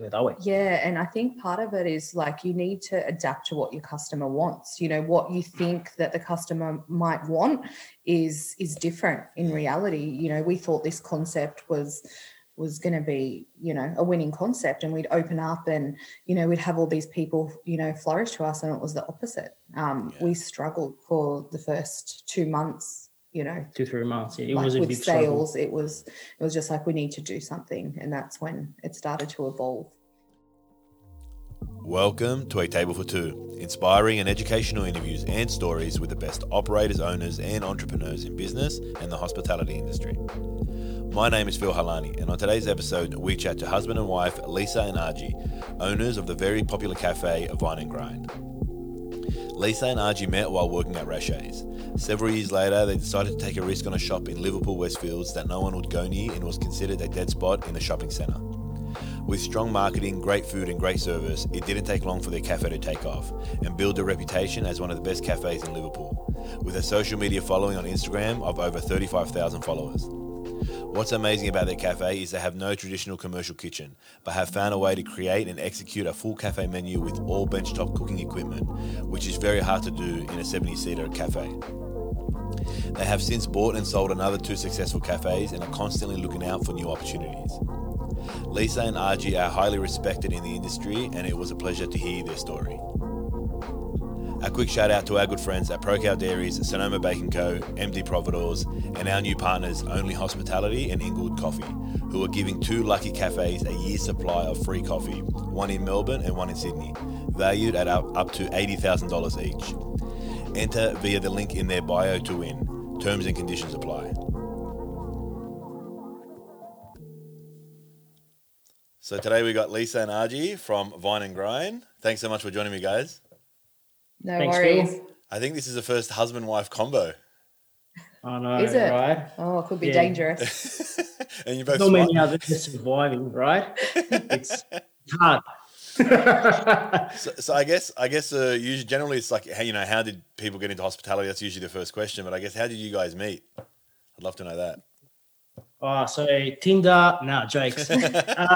go that way. Yeah, and I think part of it is like you need to adapt to what your customer wants. You know, what you think that the customer might want is different in reality. You know, we thought this concept was going to be, you know, a winning concept, and we'd open up and, you know, we'd have all these people, you know, flourish to us, and it was the opposite. We struggled for the first 2 months, you know, 2-3 months. Yeah, it like was a with big sales, struggle. it was just like we need to do something, and that's when it started to evolve. Welcome to A Table for Two, inspiring and educational interviews and stories with the best operators, owners and entrepreneurs in business and the hospitality industry. My name is Phil Halani, and on today's episode we chat to husband and wife Lisa and Argie, owners of the very popular cafe Vine and Grind. Lisa and Argie met while working at Rachet's. Several years later, they decided to take a risk on a shop in Liverpool Westfields that no one would go near and was considered a dead spot in the shopping centre. With strong marketing, great food and great service, it didn't take long for their cafe to take off and build a reputation as one of the best cafes in Liverpool, with a social media following on Instagram of over 35,000 followers. What's amazing about their cafe is they have no traditional commercial kitchen, but have found a way to create and execute a full cafe menu with all benchtop cooking equipment, which is very hard to do in a 70-seater cafe. They have since bought and sold another 2 successful cafes and are constantly looking out for new opportunities. Lisa and Argie are highly respected in the industry, and it was a pleasure to hear their story. A quick shout out to our good friends at ProCow Dairies, Sonoma Bacon Co., MD Providores, and our new partners Only Hospitality and Inglewood Coffee, who are giving 2 lucky cafes a year's supply of free coffee, one in Melbourne and one in Sydney, valued at up to $80,000 each. Enter via the link in their bio to win. Terms and conditions apply. So today we got Lisa and Argie from Vine and Grind. Thanks so much for joining me, guys. No Thanks, worries. Phil. I think this is the first husband-wife combo. I know, Is it? right? Oh, it could be Yeah. dangerous. And you're both Not smart. many others just surviving, right? It's hard. So I guess usually generally it's like, you know, how did people get into hospitality? That's usually the first question. But I guess how did you guys meet? I'd love to know that. So Tinder, jokes. I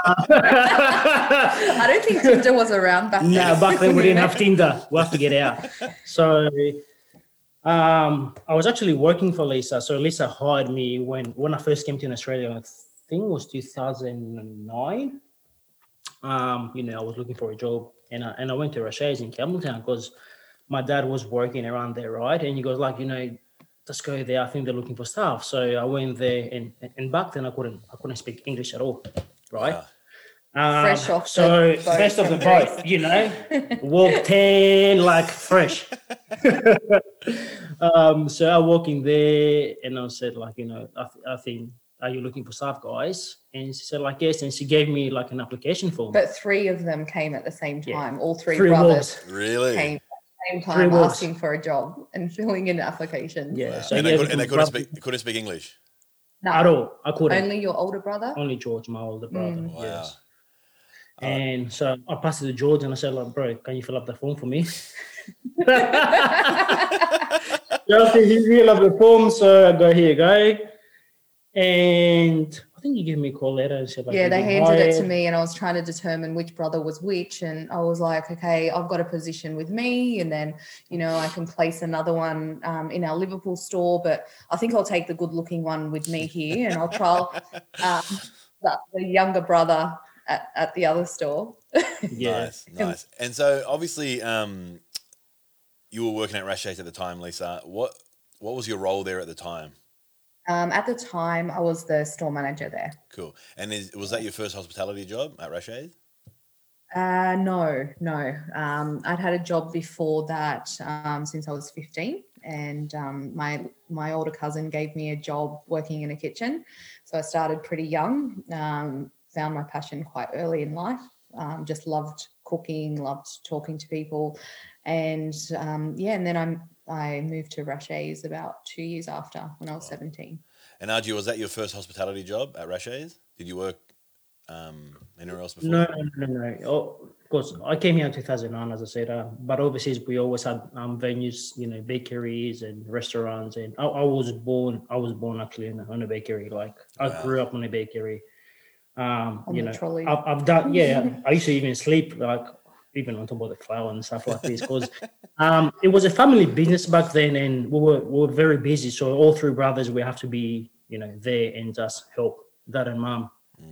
don't think Tinder was around back then. No, back then we didn't have Tinder. We'll have to get out. So I was actually working for Lisa. So Lisa hired me when I first came to Australia. I think it was 2009. You know, I was looking for a job, and I went to Rachet's in Campbelltown because my dad was working around there, right? And he goes like, you know, let's go there. I think they're looking for staff. So I went there, and back then I couldn't speak English at all, right? Wow. Fresh off so the boat best of the from boat, Greece. you know, walked in like fresh. So I walk in there, and I said like, you know, I think, are you looking for staff, guys? And she said like, yes. And she gave me like an application form. But 3 of them came at the same time. Yeah. All 3 Three brothers wolves. Really? came at the same 3 time wolves. asking for a job and filling in applications. Yeah. Wow. So And yeah, they couldn't speak English. No, at all. I couldn't. only your older brother? Only George, my older brother. Wow. Yes. And so I passed it to George, and I said, like, bro, can you fill up the form for me? Just he filled up the form, so I go, here you go. And I think he gave me a call later and said, like, Yeah, they you've been handed it to hired. me, and I was trying to determine which brother was which. And I was like, okay, I've got a position with me, and then, you know, I can place another one in our Liverpool store, but I think I'll take the good-looking one with me here, and I'll trial the younger brother at the other store. Yeah. Nice. And so obviously you were working at Rachet's at the time, Lisa. What was your role there at the time? At the time, I was the store manager there. Cool. And was that your first hospitality job at Rachet's? No. I'd had a job before that since I was 15, and my older cousin gave me a job working in a kitchen. So I started pretty young, found my passion quite early in life, just loved cooking, loved talking to people. And and then I moved to Rachet's about 2 years after, when I was 17. And Argie, was that your first hospitality job at Rachet's? Did you work anywhere else before? No. Oh, of course, I came here in 2009, as I said, but overseas we always had venues, you know, bakeries and restaurants. And I was born actually in a bakery. Like I grew up in a bakery. On You the know, trolley. I've done, yeah, I used to even sleep like even on top of the floor and stuff like this because it was a family business back then, and we were very busy. So all three brothers, we have to be, you know, there and just help dad and mum.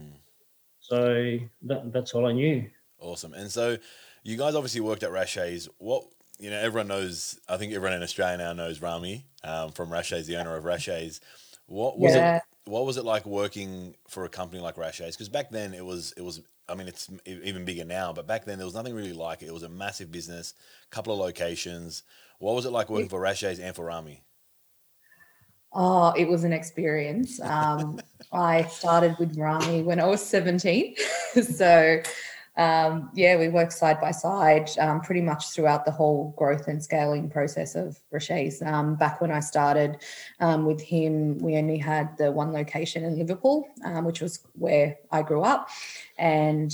So that's all I knew. Awesome. And so you guys obviously worked at Rashays. What, you know, everyone knows, I think everyone in Australia now knows Rami from Rashays, the owner of Rashays. What was Yeah. it? What was it like working for a company like Rashays? Because back then it was. I mean, it's even bigger now, but back then there was nothing really like it. It was a massive business, couple of locations. What was it like working for Rashays and for Rami? Oh, it was an experience. I started with Rami when I was 17. So, we worked side by side pretty much throughout the whole growth and scaling process of Rashays. Back when I started with him, we only had the one location in Liverpool, which was where I grew up. And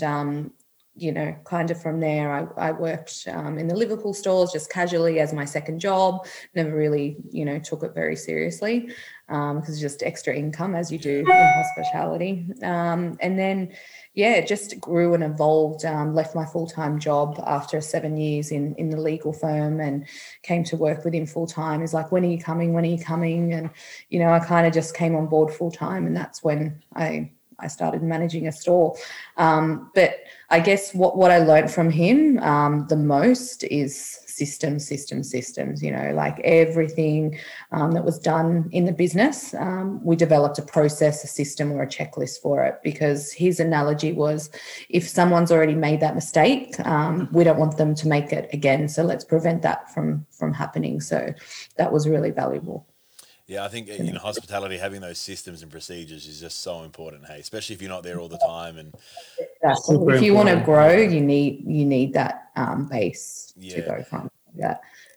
kind of from there, I worked in the Liverpool stores just casually as my second job. Never really, took it very seriously because it's just extra income as you do in hospitality. And then, it just grew and evolved. Left my full-time job after 7 years in the legal firm and came to work with him full-time. He's like, when are you coming? When are you coming? And, I kind of just came on board full-time, and that's when I started managing a store. But I guess what I learned from him the most is systems, like everything that was done in the business. We developed a process, a system or a checklist for it, because his analogy was if someone's already made that mistake, we don't want them to make it again. So let's prevent that from happening. So that was really valuable. Yeah, I think in hospitality, having those systems and procedures is just so important. Hey, especially if you're not there all the time. And if you want to grow, you need that base to go from. Yeah,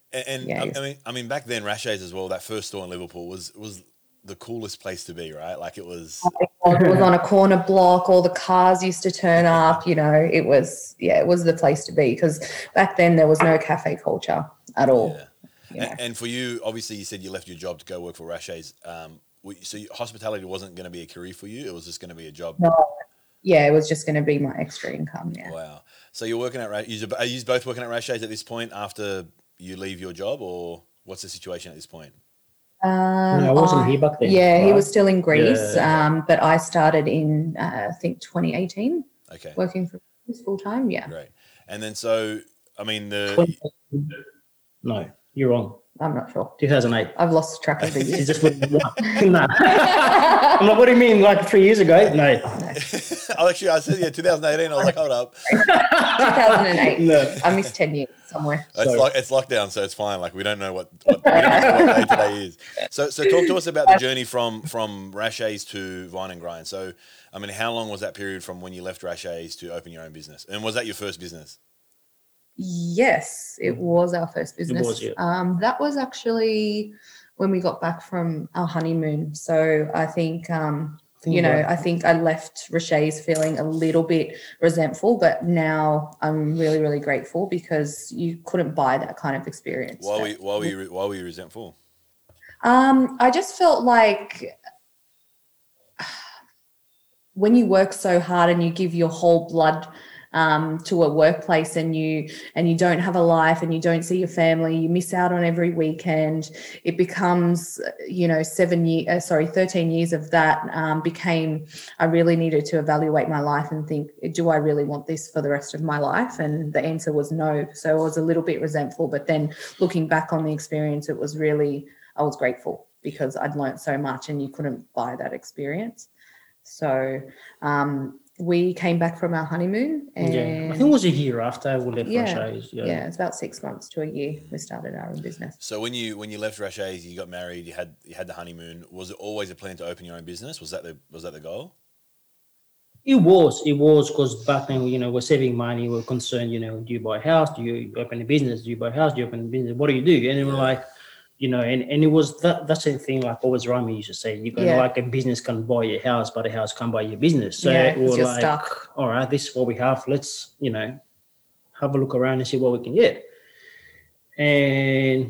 I mean, back then, Rashays as well. That first store in Liverpool was the coolest place to be, right? Like it was. It was on a corner block. All the cars used to turn up. It was the place to be, because back then there was no cafe culture at all. Yeah. And for you, obviously, you said you left your job to go work for Rashays. So hospitality wasn't going to be a career for you; it was just going to be a job. No. Yeah, it was just going to be my extra income. Yeah. Wow. So you're working at are you both working at Rashays at this point after you leave your job, or what's the situation at this point? I wasn't here back then. Yeah, right? He was still in Greece. But I started in I think 2018. Okay. Working for full time. Yeah. Great. And then so I mean No. You're wrong. I'm not sure. 2008. I've lost track of the years. Just no. I'm like, what do you mean? Like 3 years ago? No. Actually, I said 2018. I was like, hold up. 2008. No. I missed 10 years somewhere. It's lockdown, so it's fine. Like we don't know what day today is. So talk to us about the journey from Rashays to Vine and Grind. So I mean, how long was that period from when you left Rashays to open your own business? And was that your first business? Yes, it was our first business. It was, yeah. That was actually when we got back from our honeymoon. So I think, I think I left Rashays feeling a little bit resentful, but now I'm really, really grateful because you couldn't buy that kind of experience. Why were you resentful? I just felt like when you work so hard and you give your whole blood to a workplace and you don't have a life and you don't see your family, you miss out on every weekend. It becomes, 13 years of that became, I really needed to evaluate my life and think, do I really want this for the rest of my life? And the answer was no. So I was a little bit resentful, but then looking back on the experience, it was really, I was grateful because I'd learned so much and you couldn't buy that experience. So, we came back from our honeymoon, and I think it was a year after we left Rashays. Yeah, it's about 6 months to a year we started our own business. So when you left Rashays, you got married, you had the honeymoon. Was it always a plan to open your own business? Was that the goal? It was because back then, we're saving money. We're concerned, do you buy a house? Do you open a business? Do you buy a house? Do you open a business? What do you do? And then we're like, and it was that's the thing, like always Rami used to say, like a business can buy your house, but a house can't buy your business. So we're like, stuck. All right, this is what we have. Let's, have a look around and see what we can get. And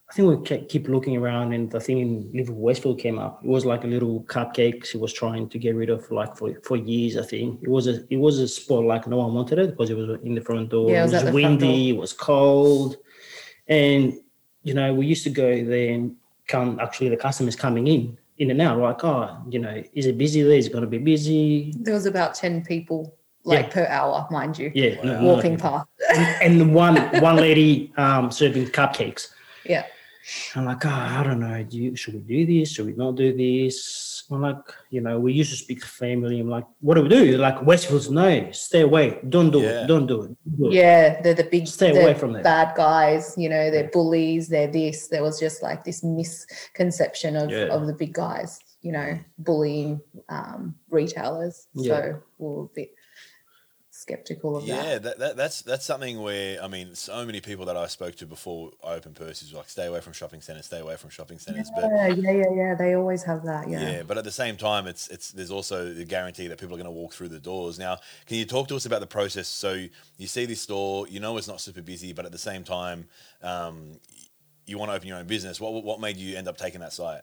I think we keep looking around, and the thing in Liverpool Westfield came up. It was like a little cupcakes he was trying to get rid of, like for years. I think it was a spot like no one wanted it because it was in the front door. Yeah, it was at the front windy. door. It was cold, and we used to go there and come. Actually, the customers coming in and out, like, oh, is it busy there? Is it going to be busy? There was about 10 people per hour, mind you. Yeah, walking past. and one lady serving cupcakes. Yeah. I'm like, I don't know. Should we do this? Should we not do this? I'm like, we used to speak to family. I'm like, what do we do? Like, Westfields, no, stay away. Don't do it. Don't do it. Yeah, they're the big, stay away from them. Bad guys. They're bullies. They're this. There was just like this misconception of the big guys. Bullying retailers. Yeah. So we're a bit skeptical of that. Yeah, that's something where, I mean, so many people that I spoke to before I opened Percy's were like, stay away from shopping centres, stay away from shopping centres. Yeah. They always have that. Yeah, but at the same time, it's there's also the guarantee that people are going to walk through the doors. Now, can you talk to us about the process? So you see this store, it's not super busy, but at the same time, you want to open your own business. What made you end up taking that site?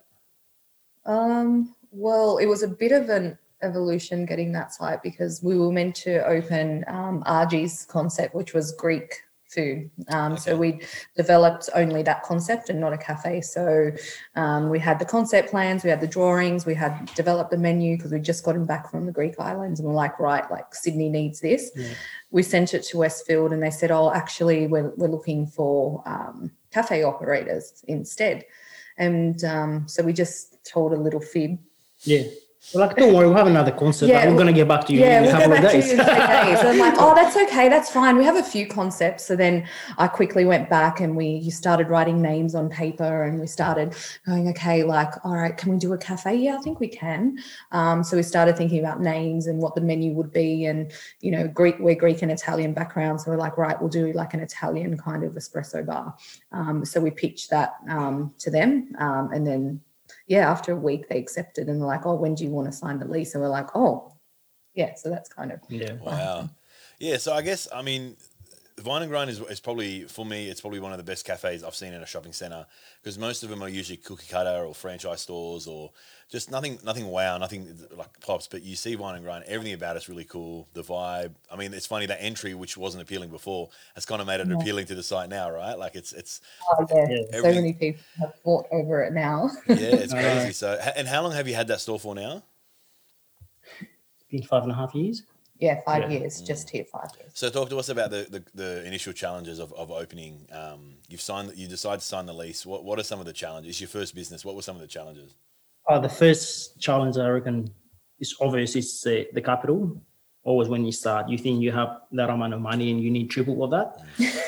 Well, it was a bit of an evolution getting that site because we were meant to open Argy's concept, which was Greek food. So we developed only that concept and not a cafe. So we had the concept plans, we had the drawings, we had developed the menu because we'd just gotten back from the Greek islands and we're like, right, like Sydney needs this. Yeah. We sent it to Westfield and they said, oh, actually, we're looking for cafe operators instead. And so we just told a little fib. Yeah. We're like, don't worry, we'll have another concert. Yeah, we're going to get back to you in a couple of days. So I'm like, oh, that's okay. That's fine. We have a few concepts. So then I quickly went back and you started writing names on paper and we started going, okay, like, all right, can we do a cafe? Yeah, I think we can. So we started thinking about names and what the menu would be. And, we're Greek and Italian background. So we're like, right, we'll do like an Italian kind of espresso bar. So we pitched that to them and then, after a week they accepted and they're like, oh, when do you want to sign the lease? And we're like, oh, yeah. So that's kind of. Yeah. Wow. Yeah. So I guess, I mean, Vine and Grind is probably, for me, it's probably one of the best cafes I've seen in a shopping centre because most of them are usually cookie cutter or franchise stores or just nothing wow, nothing like pops. But you see Vine and Grind, everything about it's really cool. The vibe. I mean, it's funny that entry, which wasn't appealing before, has kind of made it appealing to the site now, right? Like it's. Oh yeah, so many people have fought over it now. Yeah, it's crazy. So, and how long have you had that store for now? It's been 5.5 years. Yeah, 5 years. Just here 5 years. So talk to us about the initial challenges of opening. You decide to sign the lease. What are some of the challenges? It's your first business. What were some of the challenges? The first challenge I reckon is obvious. It's the capital. Always when you start, you think you have that amount of money and you need triple of that.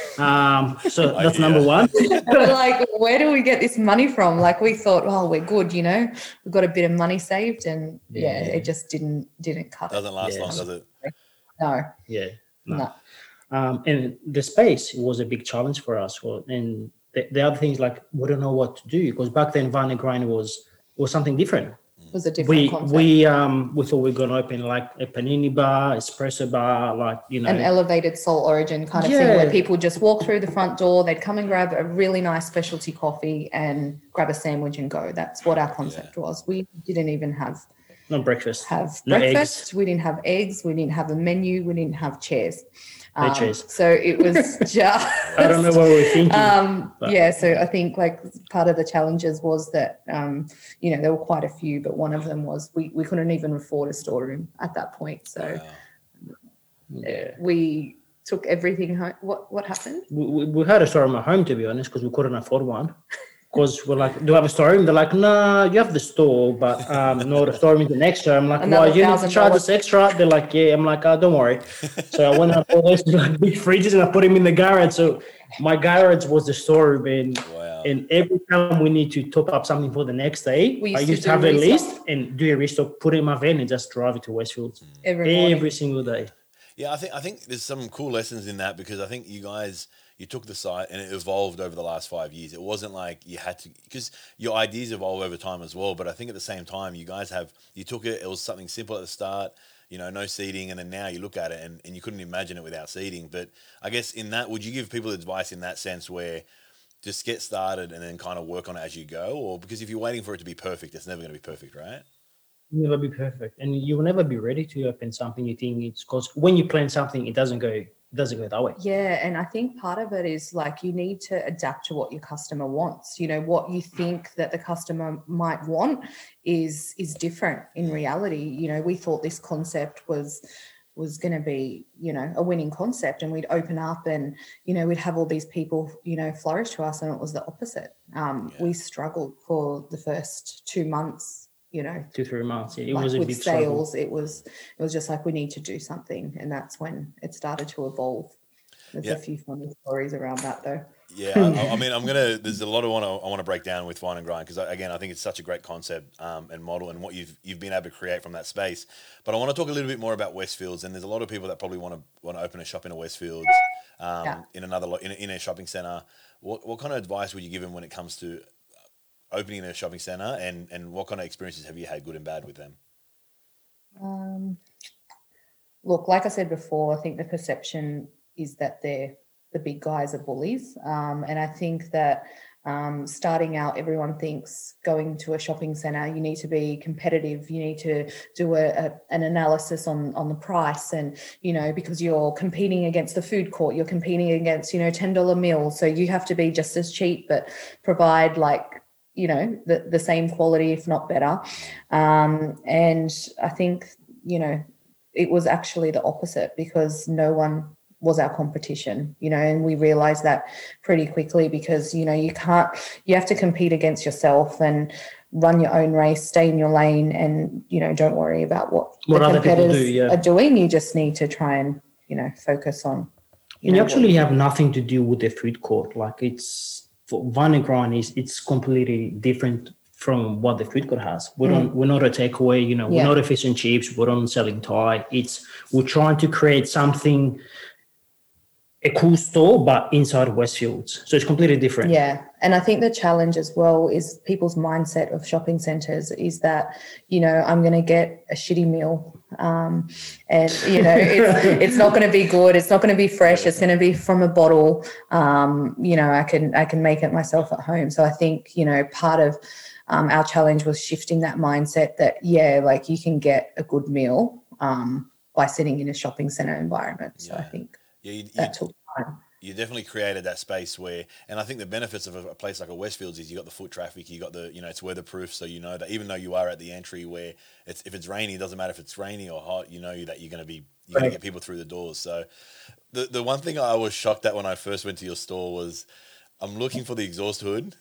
So that's number one. We're like, where do we get this money from? Like we thought, well, we're good, we've got a bit of money saved, and it just didn't cut. Doesn't last long, does it? No. Yeah. No. And the space was a big challenge for us. And the other things, like, we don't know what to do because back then Vine and Grind was something different. It was a different concept. We thought we were going to open like a panini bar, espresso bar, like, an elevated Soul Origin kind of thing where people just walk through the front door, they'd come and grab a really nice specialty coffee and grab a sandwich and go. That's what our concept was. We didn't even have breakfast. No breakfast. We didn't have eggs. We didn't have a menu. We didn't have chairs. Chairs. So it was just. I don't know what we were thinking. So I think like part of the challenges was that there were quite a few, but one of them was we couldn't even afford a storeroom at that point. So we took everything home. What happened? We had a storeroom at home, to be honest, because we couldn't afford one. Because we're like, do you have a storeroom? They're like, nah, you have the store, but no, the storeroom is an extra. I'm like, why, you need to charge us extra? They're like, yeah. I'm like, don't worry. So I went up all those like big fridges and I put them in the garage. So my garage was the storeroom, and every time we need to top up something for the next day, I used to have a list and do a restock, put it in my van and just drive it to Westfield every single day. Yeah, I think there's some cool lessons in that because I think you took the site and it evolved over the last 5 years. It wasn't like you had to, because your ideas evolve over time as well. But I think at the same time, you took it, it was something simple at the start, no seating. And then now you look at it and you couldn't imagine it without seating. But I guess in that, would you give people advice in that sense where just get started and then kind of work on it as you go? Or because if you're waiting for it to be perfect, it's never going to be perfect, right? Never be perfect, and you will never be ready to open something you think it's, because when you plan something, it doesn't go that way. Yeah, and I think part of it is like you need to adapt to what your customer wants. You know, what you think that the customer might want is different in reality. You know, we thought this concept was going to be, you know, a winning concept, and we'd open up and, you know, we'd have all these people, you know, flourish to us, and it was the opposite. We struggled for the first 2 months, you know, 2-3 months. Yeah, it like was a with big sales. struggle. It was just like, we need to do something, and that's when it started to evolve. There's a few funny stories around that though. Yeah, I mean, there's a lot I want to break down with Wine and Grind, because again, I think it's such a great concept and model, and what you've been able to create from that space. But I want to talk a little bit more about Westfields, and there's a lot of people that probably want to open a shop in a Westfields, in a shopping center. What kind of advice would you give them when it comes to opening a shopping center, and what kind of experiences have you had, good and bad, with them? Look, like I said before, I think the perception is that the big guys are bullies. And I think that starting out, everyone thinks going to a shopping centre, you need to be competitive. You need to do an analysis on the price, and, you know, because you're competing against the food court, you're competing against, you know, $10 meals. So you have to be just as cheap, but provide, like, you know, the same quality, if not better. And I think, you know, it was actually the opposite, because no one was our competition, you know, and we realized that pretty quickly, because, you know, you have to compete against yourself and run your own race, stay in your lane, and, you know, don't worry about what the competitors are doing. You just need to try and, you know, focus on, you actually have nothing to do with the food court. Like, it's, for Wine and Grind, it's completely different from what the food court has. We're not a takeaway, you know, we're not a fish and chips, we're not selling Thai. We're trying to create something, a cool store, but inside Westfields. So it's completely different. Yeah. And I think the challenge as well is people's mindset of shopping centres is that, you know, I'm going to get a shitty meal, and, you know, it's not going to be good. It's not going to be fresh. It's going to be from a bottle. You know, I can make it myself at home. So I think, you know, part of our challenge was shifting that mindset that, like, you can get a good meal by sitting in a shopping centre environment. So I think that took time. You definitely created that space where, and I think the benefits of a place like a Westfields is you got the foot traffic, you got the, you know, it's weatherproof, so you know that even though you are at the entry where if it's rainy, it doesn't matter if it's rainy or hot, you know that you're going to get people through the doors. So the one thing I was shocked at when I first went to your store was, I'm looking for the exhaust hood.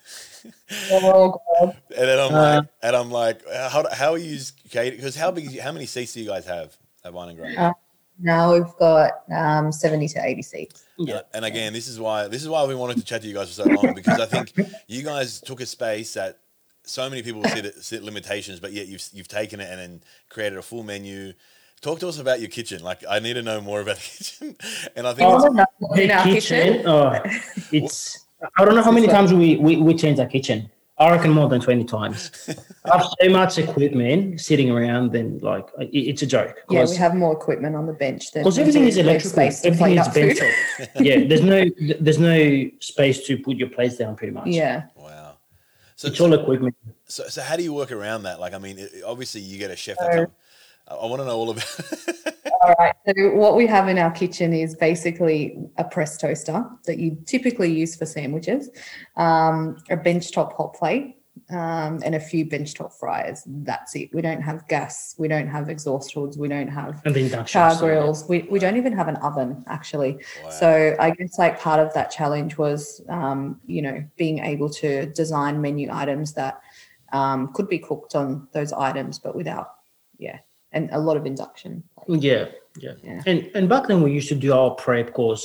Oh God. And I'm like, how are you? Because how many seats do you guys have at Wine and Grind? Now we've got 70 to 80 seats. Yeah. And again, this is why we wanted to chat to you guys for so long, because I think you guys took a space that so many people see limitations, but yet you've taken it and then created a full menu. Talk to us about your kitchen. Like, I need to know more about the kitchen. And I think in our kitchen. It's, I don't know how many times we changed our kitchen. I reckon more than 20 times. I have so much equipment sitting around, and like, it's a joke. Yeah, we have more equipment on the bench than, because everything is electrical. Everything is bench top. Yeah, there's no space to put your plates down, pretty much. Yeah. Wow. So it's all equipment. So how do you work around that? Like, I mean, obviously you get a chef that comes. I want to know all about it. All right. So what we have in our kitchen is basically a press toaster that you typically use for sandwiches, a benchtop hot plate, and a few benchtop fryers. That's it. We don't have gas. We don't have exhaust hoods. We don't have char grills. We don't even have an oven, actually. Wow. So I guess, like, part of that challenge was, you know, being able to design menu items that could be cooked on those items, but without, and a lot of induction. Yeah. And back then we used to do our prep course.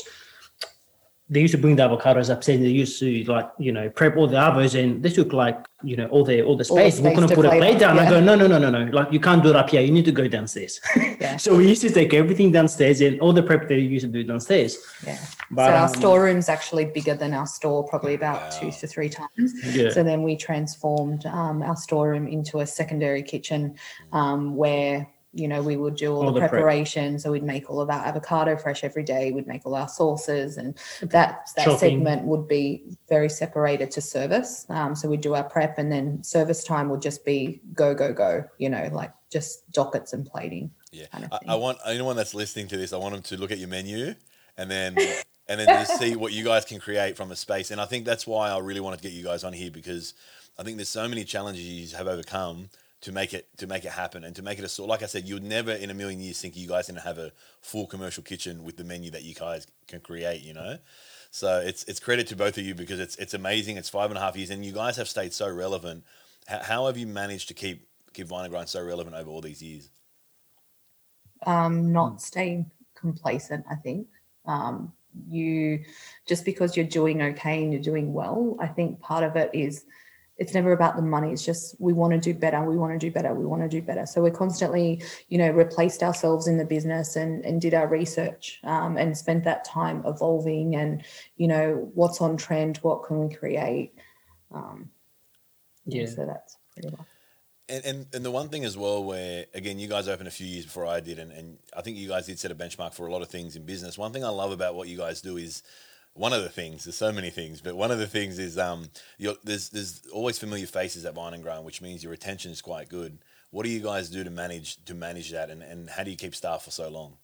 They used to bring the avocados upstairs. They used to, like, you know, prep all the avos, and they took, like, you know, all the space. We're going to put a plate down. I go, no. Like, you can't do it up here. You need to go downstairs. Yeah. So we used to take everything downstairs, and all the prep they used to do downstairs. Yeah. But, so our storeroom's actually bigger than our store, probably about 2 to 3 times. Yeah. So then we transformed our storeroom into a secondary kitchen where, we would do all the prep. preparation. So we'd make all of our avocado fresh every day. We'd make all our sauces, and that Shopping. segment would be very separated to service. So we'd do our prep, and then service time would just be go, like just dockets and plating. Yeah. Kind of I want anyone that's listening to this, I want them to look at your menu and then just see what you guys can create from a space. And I think that's why I really wanted to get you guys on here, because I think there's so many challenges you have overcome to make it happen, and to make it a sort. Like I said, you would never in a million years think you guys going to have a full commercial kitchen with the menu that you guys can create. So it's credit to both of you, because it's amazing. It's 5.5 years, and you guys have stayed so relevant. How have you managed to keep Vine and Grind so relevant over all these years? Not staying complacent, I think. You just because you're doing okay and you're doing well, I think part of it is it's never about the money. It's just we want to do better. We want to do better. We want to do better. So we're constantly, replaced ourselves in the business and did our research and spent that time evolving and, what's on trend, what can we create. So that's pretty well. And the one thing as well, where again you guys opened a few years before I did, and I think you guys did set a benchmark for a lot of things in business. One thing I love about what you guys do is, one of the things, there's so many things, but one of the things is there's always familiar faces at Vine and Grind, which means your retention is quite good. What do you guys do to manage that, and how do you keep staff for so long?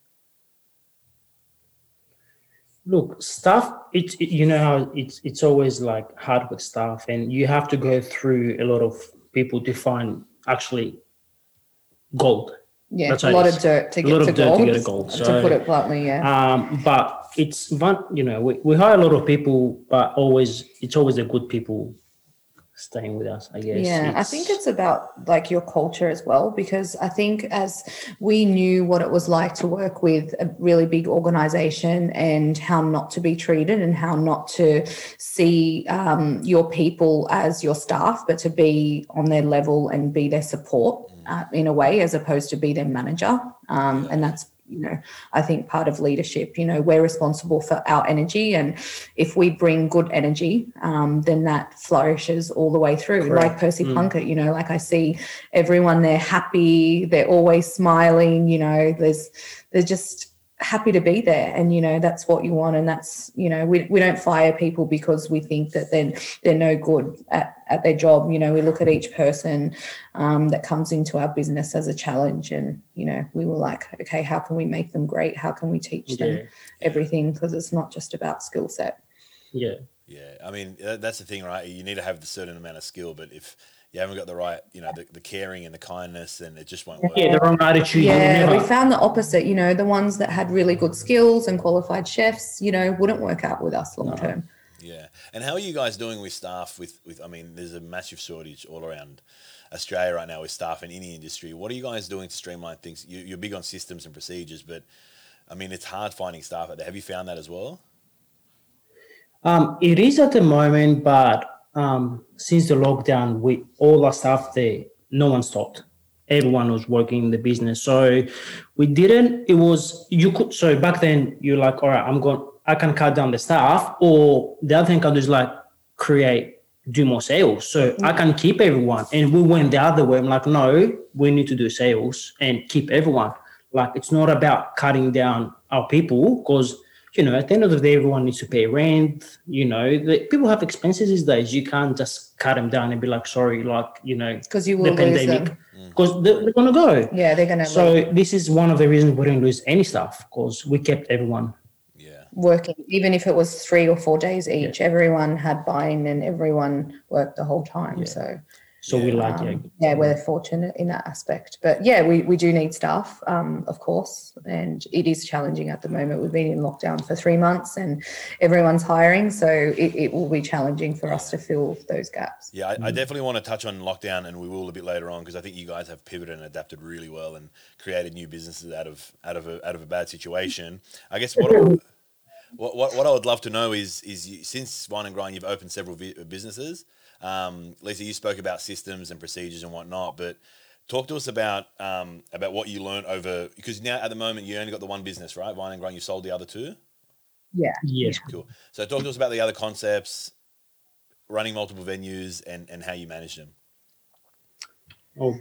Look, staff, it's always like hard with staff, and you have to go through a lot of people to find actually gold. Yeah, that's a lot of dirt to get to gold. To put it bluntly, yeah. But it's fun, we hire a lot of people, but it's always the good people staying with us, I guess. Yeah, I think it's about like your culture as well, because I think as we knew what it was like to work with a really big organization and how not to be treated and how not to see your people as your staff, but to be on their level and be their support in a way, as opposed to be their manager. And that's, I think part of leadership, we're responsible for our energy. And if we bring good energy, then that flourishes all the way through. Correct. Like Percy Plunkett, like I see everyone there happy. They're always smiling, they're just happy to be there. And, that's what you want. And that's, we don't fire people because we think that they're no good at their job. We look at each person that comes into our business as a challenge, and, we were like, okay, how can we make them great? How can we teach them everything? Because it's not just about skill set. Yeah. Yeah. I mean, that's the thing, right? You need to have the certain amount of skill, but if you haven't got the right, the caring and the kindness, and it just won't work. Yeah, the wrong attitude. Yeah, we found the opposite. The ones that had really good skills and qualified chefs, wouldn't work out with us long term. Yeah. And how are you guys doing with staff? With I mean, there's a massive shortage all around Australia right now with staff in any industry. What are you guys doing to streamline things? You're big on systems and procedures, but I mean, it's hard finding staff out there. Have you found that as well? It is at the moment, but since the lockdown, with all our staff there, no one stopped. Everyone was working in the business. So we didn't, so back then you're like, all right, I can cut down the staff, or the other thing I can do is like do more sales. So I can keep everyone. And we went the other way. I'm like, no, we need to do sales and keep everyone. Like, it's not about cutting down our people, because at the end of the day, everyone needs to pay rent. People have expenses these days. You can't just cut them down and be like, sorry, because you will lose them. Because they're going to go. Yeah, they're going to. So this is one of the reasons we didn't lose any staff, because we kept everyone working. Even if it was 3 or 4 days each, everyone had buy-in and everyone worked the whole time. Yeah. So we we're fortunate in that aspect. But we do need staff, of course, and it is challenging at the moment. We've been in lockdown for 3 months and everyone's hiring, so it will be challenging for us to fill those gaps. Yeah, I definitely want to touch on lockdown, and we will a bit later on, because I think you guys have pivoted and adapted really well and created new businesses out of a bad situation. I guess what I would love to know is since Vine and Grind, you've opened several businesses. Lisa, you spoke about systems and procedures and whatnot, but talk to us about what you learned over, because now at the moment you only got the one business, right? Vine and Grind, you sold the other two? Yeah. Yes. Cool. So talk to us about the other concepts, running multiple venues, and how you manage them. Oh boy.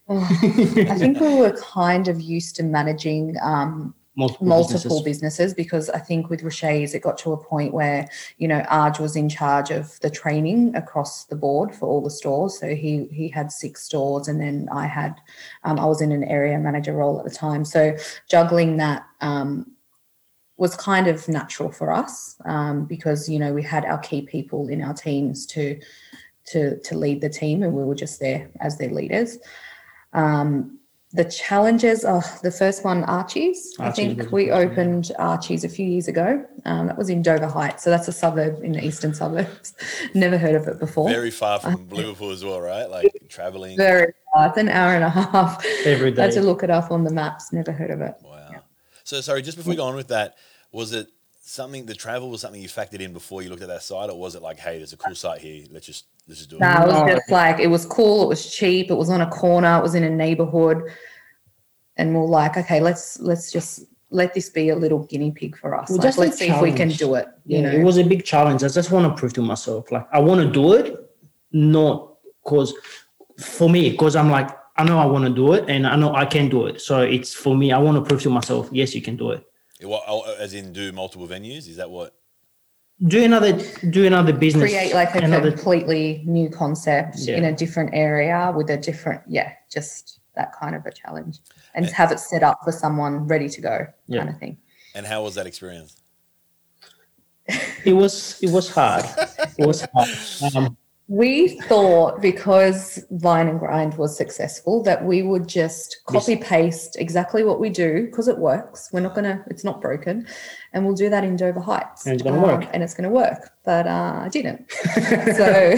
I think we were kind of used to managing multiple businesses, because I think with Roche's it got to a point where, Arj was in charge of the training across the board for all the stores. So he had 6 stores, and then I was in an area manager role at the time. So juggling that was kind of natural for us, because, we had our key people in our teams to lead the team, and we were just there as their leaders. The challenges, the first one, Archie's. I think we opened Archie's a few years ago. That was in Dover Heights. So that's a suburb in the eastern suburbs. Never heard of it before. Very far from Liverpool as well, right? Like traveling. Very far. It's an hour and a half. Every day. I had to look it up on the maps. Never heard of it. Wow. Yeah. So, sorry, just before we go on with that, was it the travel was something you factored in before you looked at that site, or was it like, hey, there's a cool site here, let's just do it? No, it was just like, it was cool, it was cheap, it was on a corner, it was in a neighborhood, and we're like, okay, let's just let this be a little guinea pig for us. Like, let's see if we can do it. It was a big challenge. I just want to prove to myself, like, I want to do it, not because I'm like, I know I want to do it, and I know I can do it. So it's for me, I want to prove to myself, yes, you can do it. As in do multiple venues? Is that what? Do another business. Create like a completely new concept in a different area with a different, just that kind of a challenge, and have it set up for someone ready to go kind of thing. And how was that experience? It was hard. It was hard. We thought, because Vine and Grind was successful, that we would just copy paste exactly what we do, because it works. It's not broken, and we'll do that in Dover Heights. And it's going to work. And it's going to work, but I didn't. So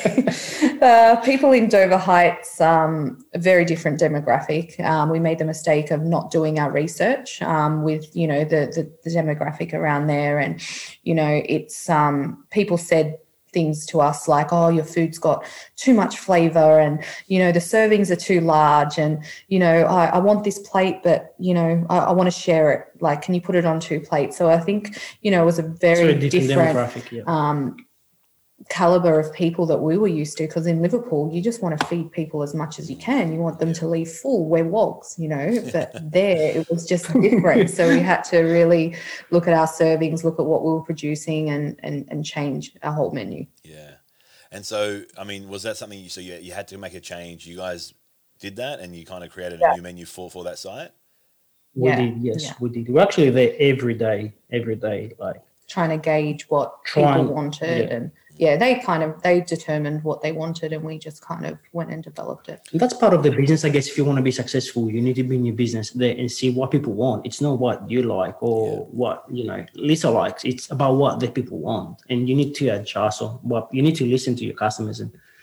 people in Dover Heights, a very different demographic. We made the mistake of not doing our research with, the demographic around there. And, it's people said things to us like, oh, your food's got too much flavor, and the servings are too large, and I want this plate, but I want to share it, like, can you put it on 2 plates? So I think it was a very different demographic, caliber of people that we were used to, because in Liverpool you just want to feed people as much as you can. You want them to leave full. We're wogs, but there it was just different. So we had to really look at our servings, look at what we were producing, and change our whole menu. Yeah. And so, I mean, was that something you had to make a change? You guys did that, and you kind of created a new menu for that site? We did, yes, we did. We're actually there every day, like trying to gauge what people wanted, and they determined what they wanted, and we just kind of went and developed it. That's part of the business, I guess. If you want to be successful, you need to bring your business there and see what people want. It's not what you like or what Lisa likes. It's about what the people want, and you need to adjust on what you need to listen to your customers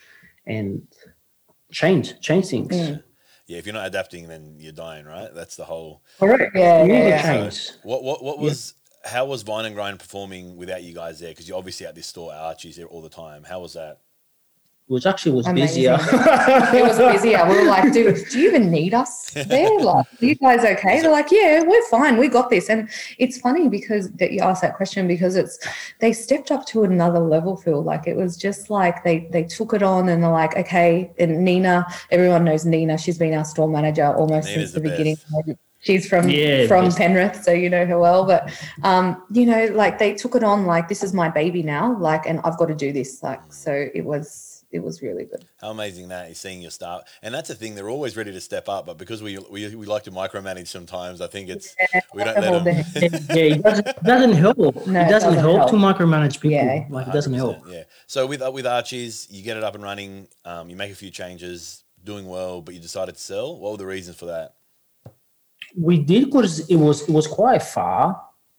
and change things. Yeah, if you're not adapting, then you're dying, right? That's the whole. Correct. Change. So what was? How was Vine and Grind performing without you guys there? Because you're obviously at this store, Archie's, there all the time. How was that? It was busier. It was busier. We were like, dude, do you even need us there? Like, are you guys okay? They're like, yeah, we're fine. We got this. And it's funny because that you asked that question, because they stepped up to another level, Phil. Like, it was just like they took it on, and they're like, okay. And Nina, everyone knows Nina. She's been our store manager almost since the beginning. She's from Penrith, so you know her well. But, like, they took it on like, this is my baby now, like, and I've got to do this. Like, so it was really good. How amazing that is, seeing your staff. And that's the thing, they're always ready to step up, but because we like to micromanage sometimes, I think we don't let them. It doesn't help. No, it doesn't help to micromanage people. Yeah. Like, it doesn't help. Yeah. So with Archie's, you get it up and running, you make a few changes, doing well, but you decided to sell. What were the reasons for that? We did, because it was quite far,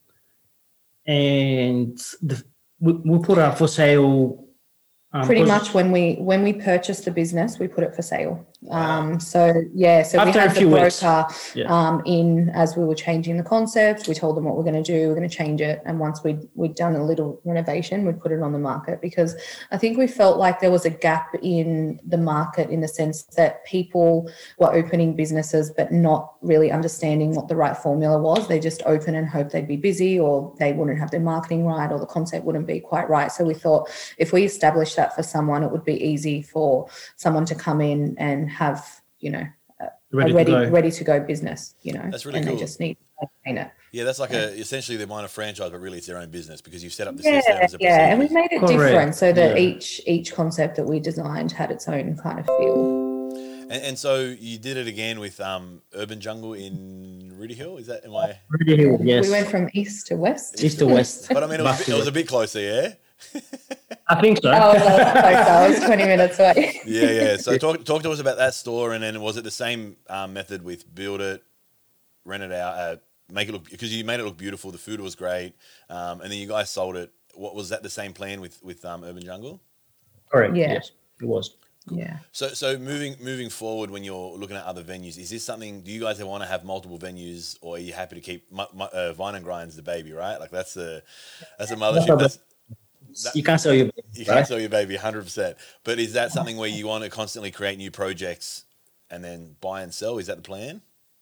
and we put it for sale. Pretty much when we purchased the business, we put it for sale. Wow. So we had the broker in as we were changing the concept. We told them what we're going to do. We're going to change it, and once we'd done a little renovation, we'd put it on the market, because I think we felt like there was a gap in the market, in the sense that people were opening businesses but not really understanding what the right formula was. They just open and hope they'd be busy, or they wouldn't have their marketing right, or the concept wouldn't be quite right. So we thought if we established that for someone, it would be easy for someone to come in and have ready to go business, you know. That's really and cool. they just need to maintain it. Yeah, that's like essentially they're buying a franchise, but really it's their own business because you've set up the Yeah, systems. The yeah, and we procedures. made it different so that each concept that we designed had its own kind of feel. And so you did it again with Urban Jungle in Rooty Hill. Is that Rooty Hill? Yes. We went from east to west. East to west. But I mean, it was a bit closer, yeah. I think so. I was 20 minutes away. Yeah. So talk to us about that store, and then was it the same method with build it, rent it out, make it look, because you made it look beautiful. The food was great, and then you guys sold it. What was that? The same plan with Urban Jungle? Correct. Yeah. Yes, it was. Yeah. So moving forward, when you're looking at other venues, is this something? Do you guys want to have multiple venues, or are you happy to keep Vine and Grind's the baby, right? Like that's a mothership. You can't sell your baby. You can't sell your baby 100%. But is that something where you want to constantly create new projects and then buy and sell? Is that the plan?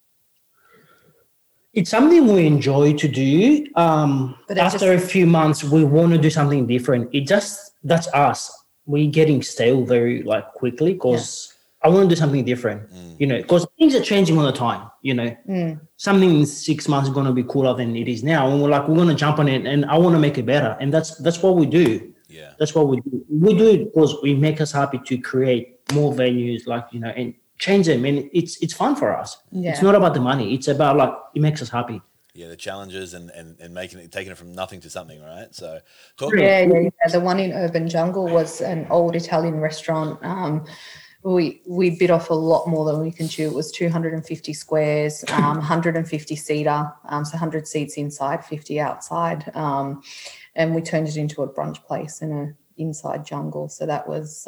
It's something we enjoy to do. But after a few months, we want to do something different. That's us. We're getting stale very quickly because I want to do something different, you know, because things are changing all the time, you know. Something in 6 months is going to be cooler than it is now. And we're going to jump on it and I want to make it better. And that's what we do. Yeah. That's what we do. We do it because we make us happy to create more venues, and change them. And it's fun for us. Yeah. It's not about the money. It's about it makes us happy. Yeah, the challenges and taking it from nothing to something, right? So Yeah. The one in Urban Jungle was an old Italian restaurant. We bit off a lot more than we can chew. It was 250 squares, 150 seater, so 100 seats inside, 50 outside, and we turned it into a brunch place in an inside jungle. So that was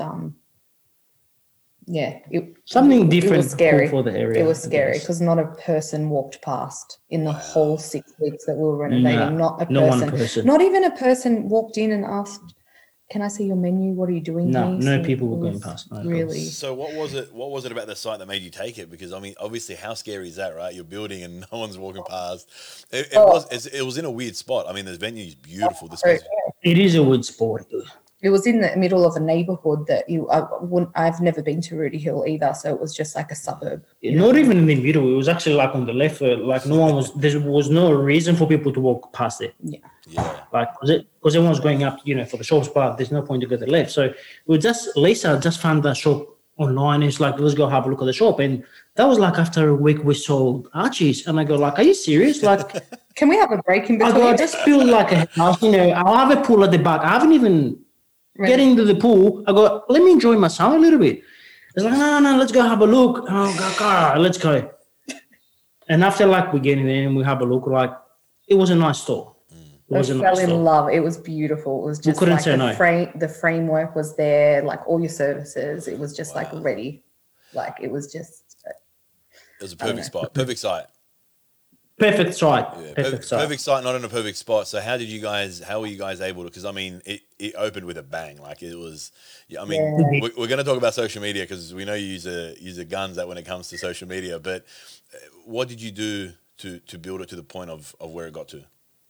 something different. It was scary for the area. It was scary because not a person walked past in the whole 6 weeks that we were renovating. Not a person. No one person. Not even a person walked in and asked, "Can I see your menu? What are you doing?" No people were going past. No, really. So what was it about the site that made you take it? Because I mean, obviously, how scary is that, right? You're building and no one's walking past. It was in a weird spot. I mean, the venue is beautiful. It is a weird spot. It was in the middle of a neighborhood that I've never been to Rooty Hill either, so it was just like a suburb. Not even in the middle. It was actually on the left. There was no reason for people to walk past it. Yeah. Because everyone's going up, for the shops, but there's no point to go to the left. So Lisa just found that shop online. It's like, let's go have a look at the shop. And that was after a week we sold Archie's. And I go are you serious? Can we have a break in between? I just feel like a house, I'll have a pool at the back. I haven't even get into the pool. I go, let me enjoy my summer a little bit. It's no, let's go have a look. Oh, let's go. And after we get in there and we have a look, it was a nice store. I fell in love. It was beautiful. It was just the framework was there, all your services. It was just ready. It was just. It was a perfect spot, perfect site. Perfect site. Yeah, perfect site. Perfect site, not in a perfect spot. So how were you guys able to, because I mean, it opened with a bang. It was, we're going to talk about social media because we know you use a guns that when it comes to social media, but what did you do to build it to the point of where it got to?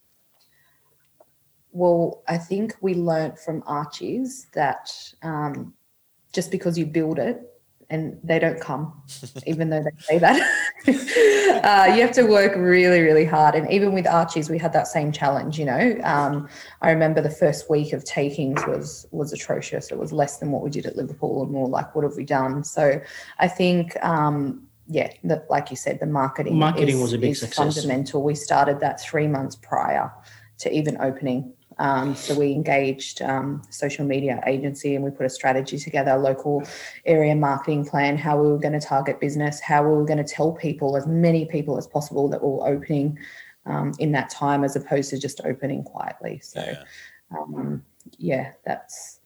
Well, I think we learnt from Archie's that just because you build it, and they don't come, even though they say that. You have to work really, really hard. And even with Archie's, we had that same challenge, I remember the first week of takings was atrocious. It was less than what we did at Liverpool, and we were like, what have we done? So I think, like you said, the marketing was a big success. Fundamental. We started that 3 months prior to even opening. So we engaged social media agency and we put a strategy together, a local area marketing plan, how we were going to target business, how we were going to tell people, as many people as possible, that we were opening in that time as opposed to just opening quietly. So, that's,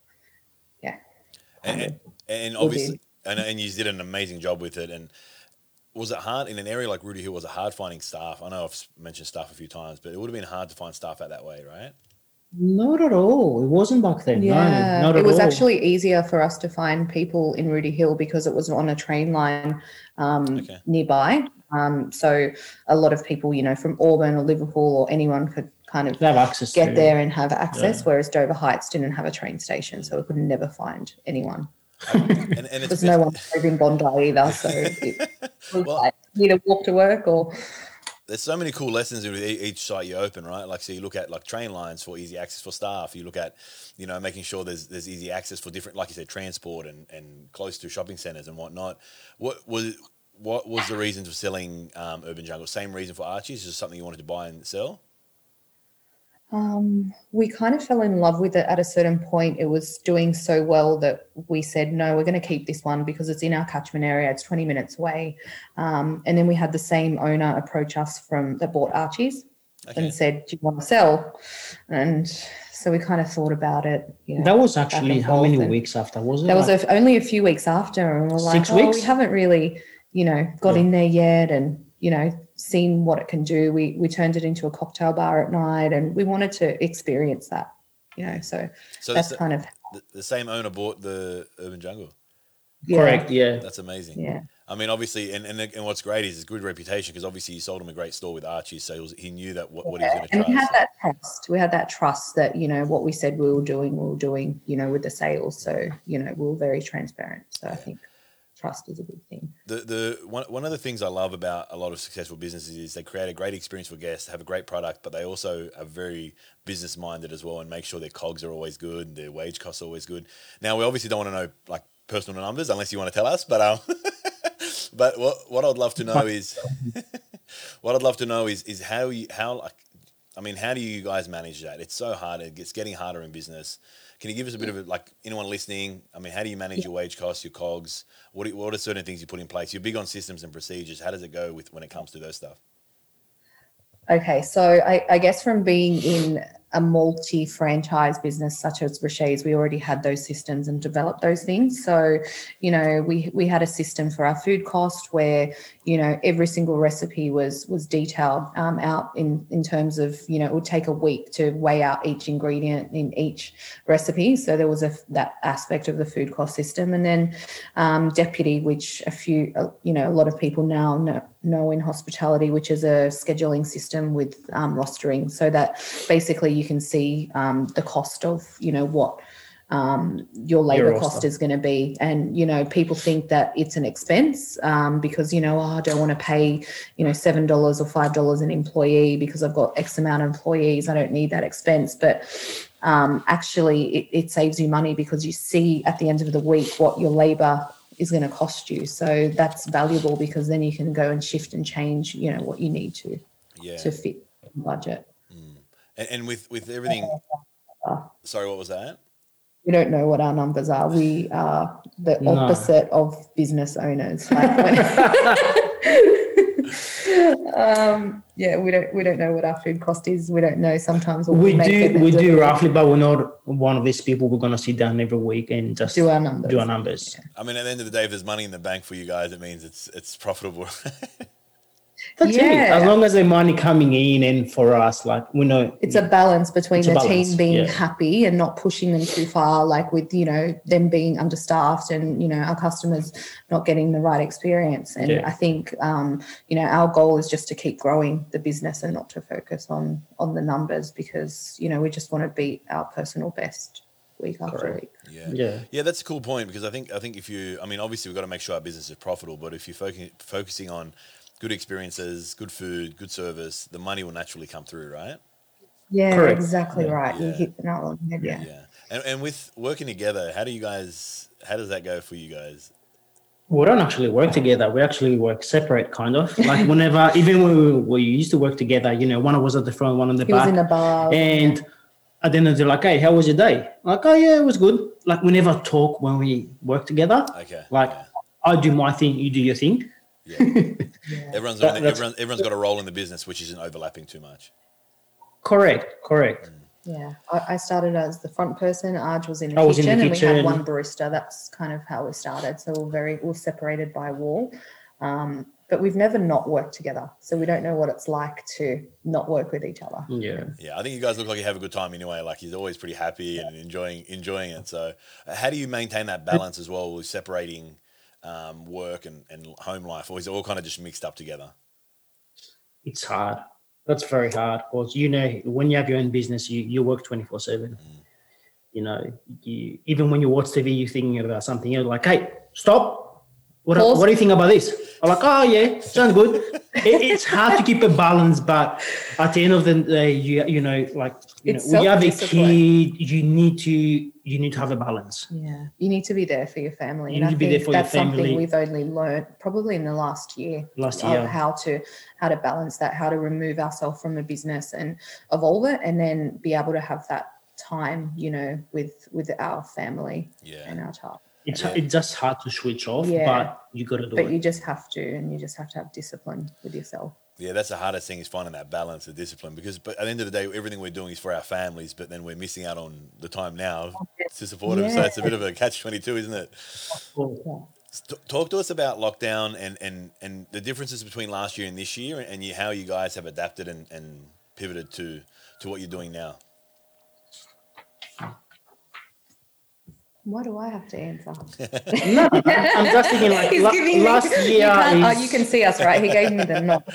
And obviously, and you did an amazing job with it. And was it hard in an area like Rooty Hill? Was it hard finding staff? I know I've mentioned staff a few times, but it would have been hard to find staff out that way, right? Not at all. It wasn't back then. Yeah, no, not at all. It was actually easier for us to find people in Rooty Hill because it was on a train line nearby. So a lot of people, from Auburn or Liverpool or anyone could kind of have access get there and have access, whereas Dover Heights didn't have a train station, so we could never find anyone. And it's There's no one in Bondi either, so it was well, like either walk to work or. there's so many cool lessons with each site you open, right? Like, so you look at like train lines for easy access for staff. You look at, making sure there's easy access for different, like you said, transport and close to shopping centres and whatnot. What was the reason for selling Urban Jungle? Same reason for Archie's? Just something you wanted to buy and sell? We kind of fell in love with it at a certain point. It was doing so well that we said, no, we're going to keep this one because it's in our catchment area. It's 20 minutes away. And then we had the same owner approach us that bought Archie's and said, do you want to sell? And so we kind of thought about it. That was actually how many weeks after, was it? That was only a few weeks after. And we're like, 6 weeks? we haven't really, got in there yet and, seen what it can do. We turned it into a cocktail bar at night and we wanted to experience that, so that's kind of... The same owner bought the Urban Jungle? Yeah. Correct, yeah. That's amazing. Yeah. I mean, obviously, and what's great is his good reputation because obviously you sold him a great store with Archie, so he knew that what he was going to try. And we had that trust. We had that trust that, what we said we were doing, with the sales. So, we were very transparent. So I think trust is a big thing. One of the things I love about a lot of successful businesses is they create a great experience for guests, have a great product, but they also are very business minded as well and make sure their COGS are always good and their wage costs are always good. Now, we obviously don't want to know like personal numbers unless you want to tell us, but but what I'd love to know is how do you guys manage that? It's so hard. It's getting harder in business. Can you give us a bit of anyone listening? I mean, how do you manage your wage costs, your COGS? What are certain things you put in place? You're big on systems and procedures. How does it go when it comes to those stuff? Okay, so I guess from being in a multi-franchise business such as Riche's, we already had those systems and developed those things. So, we had a system for our food cost where, every single recipe was detailed out in terms of, it would take a week to weigh out each ingredient in each recipe. So there was that aspect of the food cost system. And then Deputy, which a lot of people now know in hospitality, which is a scheduling system with rostering, so that basically you can see the cost of, what your labor cost is going to be. And, people think that it's an expense because, I don't want to pay, $7 or $5 an employee because I've got X amount of employees. I don't need that expense. But actually it saves you money because you see at the end of the week what your labor is going to cost you. So that's valuable because then you can go and shift and change, what you need to fit the budget. And with everything, sorry, what was that? We don't know what our numbers are. We are the opposite of business owners. We don't know what our food cost is. We don't know sometimes what we do roughly, but we're not one of these people. We're going to sit down every week and just do our numbers. Yeah. I mean, at the end of the day, if there's money in the bank for you guys, it means it's profitable. That's it. As long as the money coming in, and for us, we know it's a balance between the team being happy and not pushing them too far, with them being understaffed and our customers not getting the right experience. And I think our goal is just to keep growing the business and not to focus on the numbers because we just want to beat our personal best week after week. Yeah, that's a cool point because I think obviously we've got to make sure our business is profitable, but if you're focusing on good experiences, good food, good service, the money will naturally come through, right? Yeah, correct. Exactly right. You hit the nail on the head, Yeah. And with working together, how does that go for you guys? We don't actually work together. We actually work separate, kind of. Whenever, even when we used to work together, one was at the front, one on the back. He was in the bar. And at the end of the day, hey, how was your day? Oh, yeah, it was good. We never talk when we work together. Okay. I do my thing, you do your thing. Yeah. Everyone's got a role in the business, which isn't overlapping too much. Correct. Yeah, I started as the front person. Arj was in the kitchen, and we had one barista. That's kind of how we started. So we're separated by a wall, but we've never not worked together. So we don't know what it's like to not work with each other. Yeah. I think you guys look like you have a good time anyway. He's always pretty happy and enjoying it. So how do you maintain that balance as well with separating work and home life, or is it all kind of just mixed up together? It's hard. That's very hard because when you have your own business, you work 24/7. even when you watch TV, you're thinking about something. You're like, hey, stop. What do you think about this? I'm like, oh yeah, sounds good. It's hard to keep a balance, but at the end of the day, when you have a kid, you need to have a balance. Yeah, you need to be there for your family. You need to be there for your family. That's something we've only learned probably in the last year. How to balance that, how to remove ourselves from the business and evolve it, and then be able to have that time, with our family and our child. It's just hard to switch off, but you got to do it. But you just have to, and you just have to have discipline with yourself. Yeah, that's the hardest thing, is finding that balance of discipline, but at the end of the day, everything we're doing is for our families, but then we're missing out on the time now to support them. So it's a bit of a catch-22, isn't it? Talk to us about lockdown and the differences between last year and this year, and how you guys have adapted and pivoted to what you're doing now. Why do I have to answer? No, I'm just thinking last year. You can see us, right? He gave me the nod.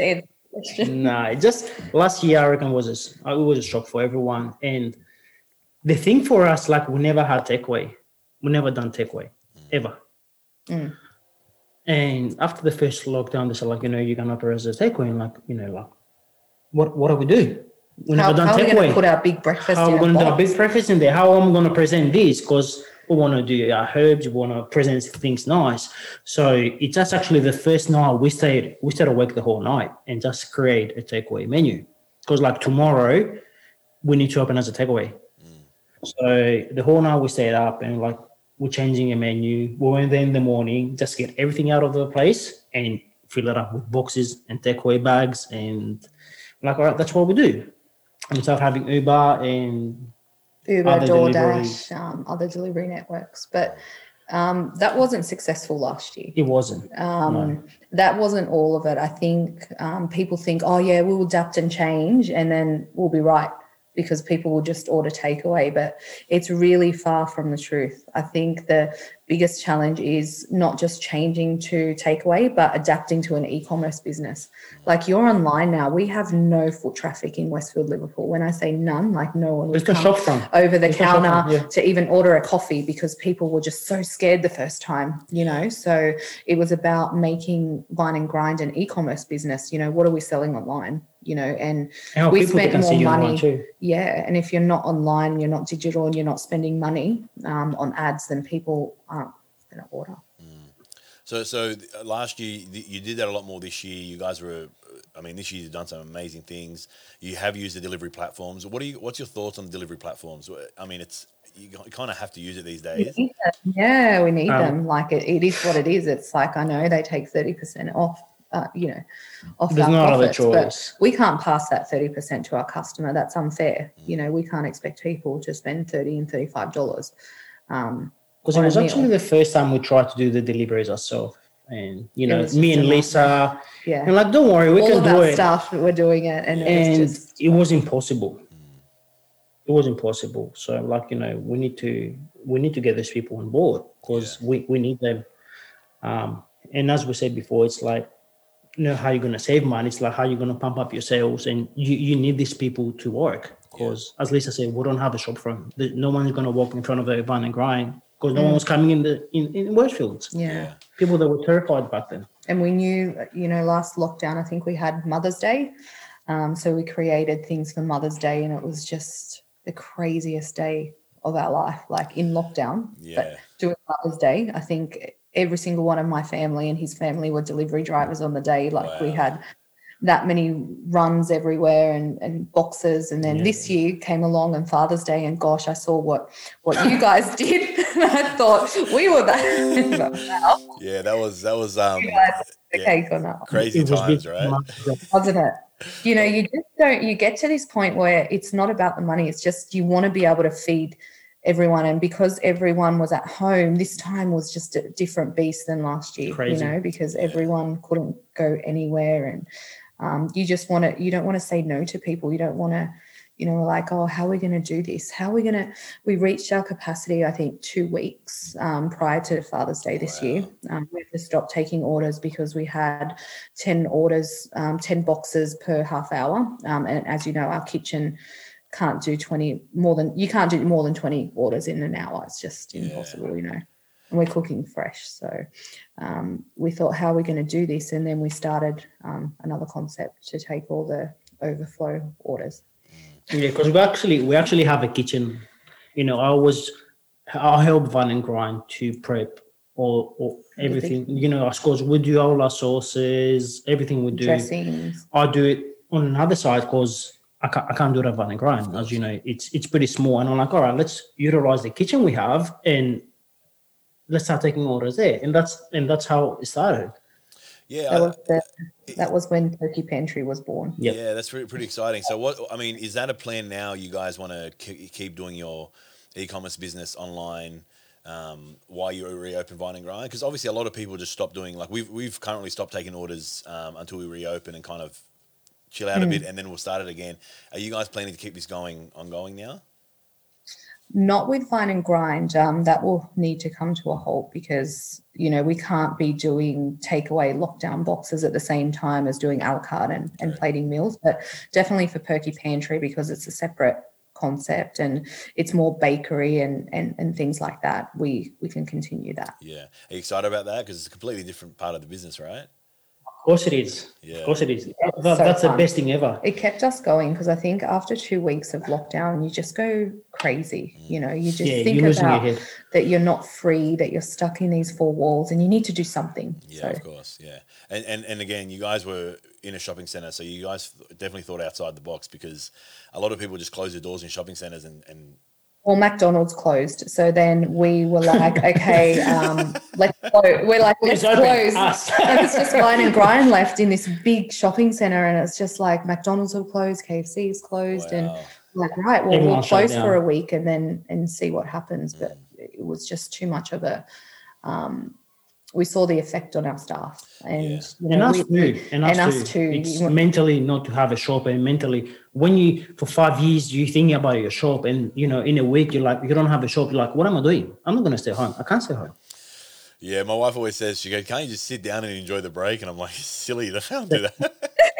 Just last year, I reckon it was a shock for everyone. And the thing for us, we never had takeaway. We never done takeaway, ever. Mm. And after the first lockdown, they said, you can operate as a takeaway. And what do we do? We never done takeaway. How are we going to put our big breakfast How in are we going to do a big breakfast in there? How am I going to present this? Because we want to do our herbs. We want to present things nice. So it's just actually the first night we stayed awake the whole night and just create a takeaway menu. Because tomorrow we need to open as a takeaway. So the whole night we stayed up and we're changing a menu. We went there in the morning, just get everything out of the place and fill it up with boxes and takeaway bags. And all right, that's what we do. And start having Uber, DoorDash, other delivery networks. But that wasn't successful last year. It wasn't. No. That wasn't all of it. I think people think, we'll adapt and change and then we'll be right, because people will just order takeaway. But it's really far from the truth. I think the biggest challenge is not just changing to takeaway, but adapting to an e-commerce business. You're online now. We have no foot traffic in Westfield, Liverpool. When I say none, no one would come over the counter to even order a coffee, because people were just so scared the first time, So it was about making Vine and Grind an e-commerce business. What are we selling online? And we spent more money. Yeah. And if you're not online, you're not digital, and you're not spending money on ads, then people aren't going to order. So last year you did that a lot more. This year you guys this year you've done some amazing things. You have used the delivery platforms. What's your thoughts on the delivery platforms? You kind of have to use it these days. We need them. It is what it is. It's I know they take 30% off. Off there's our no profits, other choice. But we can't pass that 30% to our customer. That's unfair. We can't expect people to spend $30 and $35. Because it was actually the first time we tried to do the deliveries ourselves, and me and Lisa, and don't worry, we can do it. Stuff we're doing it, and it was impossible. It was impossible. So we need to get these people on board, because we need them. And as we said before, it's how you're going to save money. It's how you're going to pump up your sales, and you need these people to work, because as Lisa said, we don't have a shop front. No one's going to walk in front of a Vine and Grind, because no one was coming in Westfield. Yeah. People that were terrified back then. And we knew, last lockdown, I think we had Mother's Day. So we created things for Mother's Day, and it was just the craziest day of our life, in lockdown. Yeah. But doing Mother's Day, I think every single one of my family and his family were delivery drivers on the day. We had that many runs everywhere and boxes. And then this year came along and Father's Day, and gosh, I saw what you guys did. And I thought we were that. Yeah, that was cake on that. Crazy times, right? Wasn't it? You get to this point where it's not about the money. It's just you want to be able to feed everyone, and because everyone was at home, this time was just a different beast than last year. Crazy. Because everyone couldn't go anywhere, and you don't want to say no to people. You don't want to how are we going to do this? We reached our capacity, I think 2 weeks prior to Father's Day this year. We had to stop taking orders because we had 10 orders, 10 boxes per half hour, and as you know, our kitchen can't do more than 20 orders in an hour. It's just impossible, you know. And we're cooking fresh. So we thought, how are we going to do this? And then we started another concept to take all the overflow orders. Yeah, because we actually have a kitchen. You know, I help Vine and Grind to prep or everything. You know, of course, we do all our sauces, everything we do. Dressings. I do it on another side because I can't do it at Vine and Grind. As you know, it's pretty small. And I'm like, all right, let's utilize the kitchen we have and let's start taking orders there. And that's how it started. Yeah, that was when Turkey Pantry was born. Yep. Yeah, that's pretty exciting. So is that a plan now? You guys want to keep doing your e-commerce business online while you reopen Vine and Grind? Because obviously a lot of people just stop doing, like we've currently stopped taking orders until we reopen and kind of chill out a bit, and then we'll start it again. Are you guys planning to keep this ongoing now? Not with Vine and Grind. That will need to come to a halt because, you know, we can't be doing takeaway lockdown boxes at the same time as doing a la carte and plating meals. But definitely for Perky Pantry, because it's a separate concept and it's more bakery and things like that, we can continue that. Yeah. Are you excited about that? Because it's a completely different part of the business, right? Of course it is. Yeah. Of course it is. So That's fun. the best thing ever. It kept us going because I think after 2 weeks of lockdown, you just go crazy. You know, you just think you're losing your about head. that you're not free, that you're stuck in these four walls and you need to do something. Yeah, of course. Yeah. And again, you guys were in a shopping center, so you guys definitely thought outside the box, because a lot of people just close their doors in shopping centers and Well, McDonald's closed. So then we were like, okay, let's close. We're like, let's close. And it's just Vine and Grind left in this big shopping center. And it's just like McDonald's will close, KFC is closed. Wow. And like, right, well, Everyone we'll shut close down. for a week and see what happens. But it was just too much of a, we saw the effect on our staff. And, Yeah. you And know, us too. It's mentally not to have a shop, and mentally when you for 5 years you think about your shop, and you know in a week you're like, you don't have a shop, you're like, what am I doing? I'm not going to stay home. I can't stay home. yeah, my wife always says, she goes, can't you just sit down and enjoy the break? And I'm like, silly, I can't do that.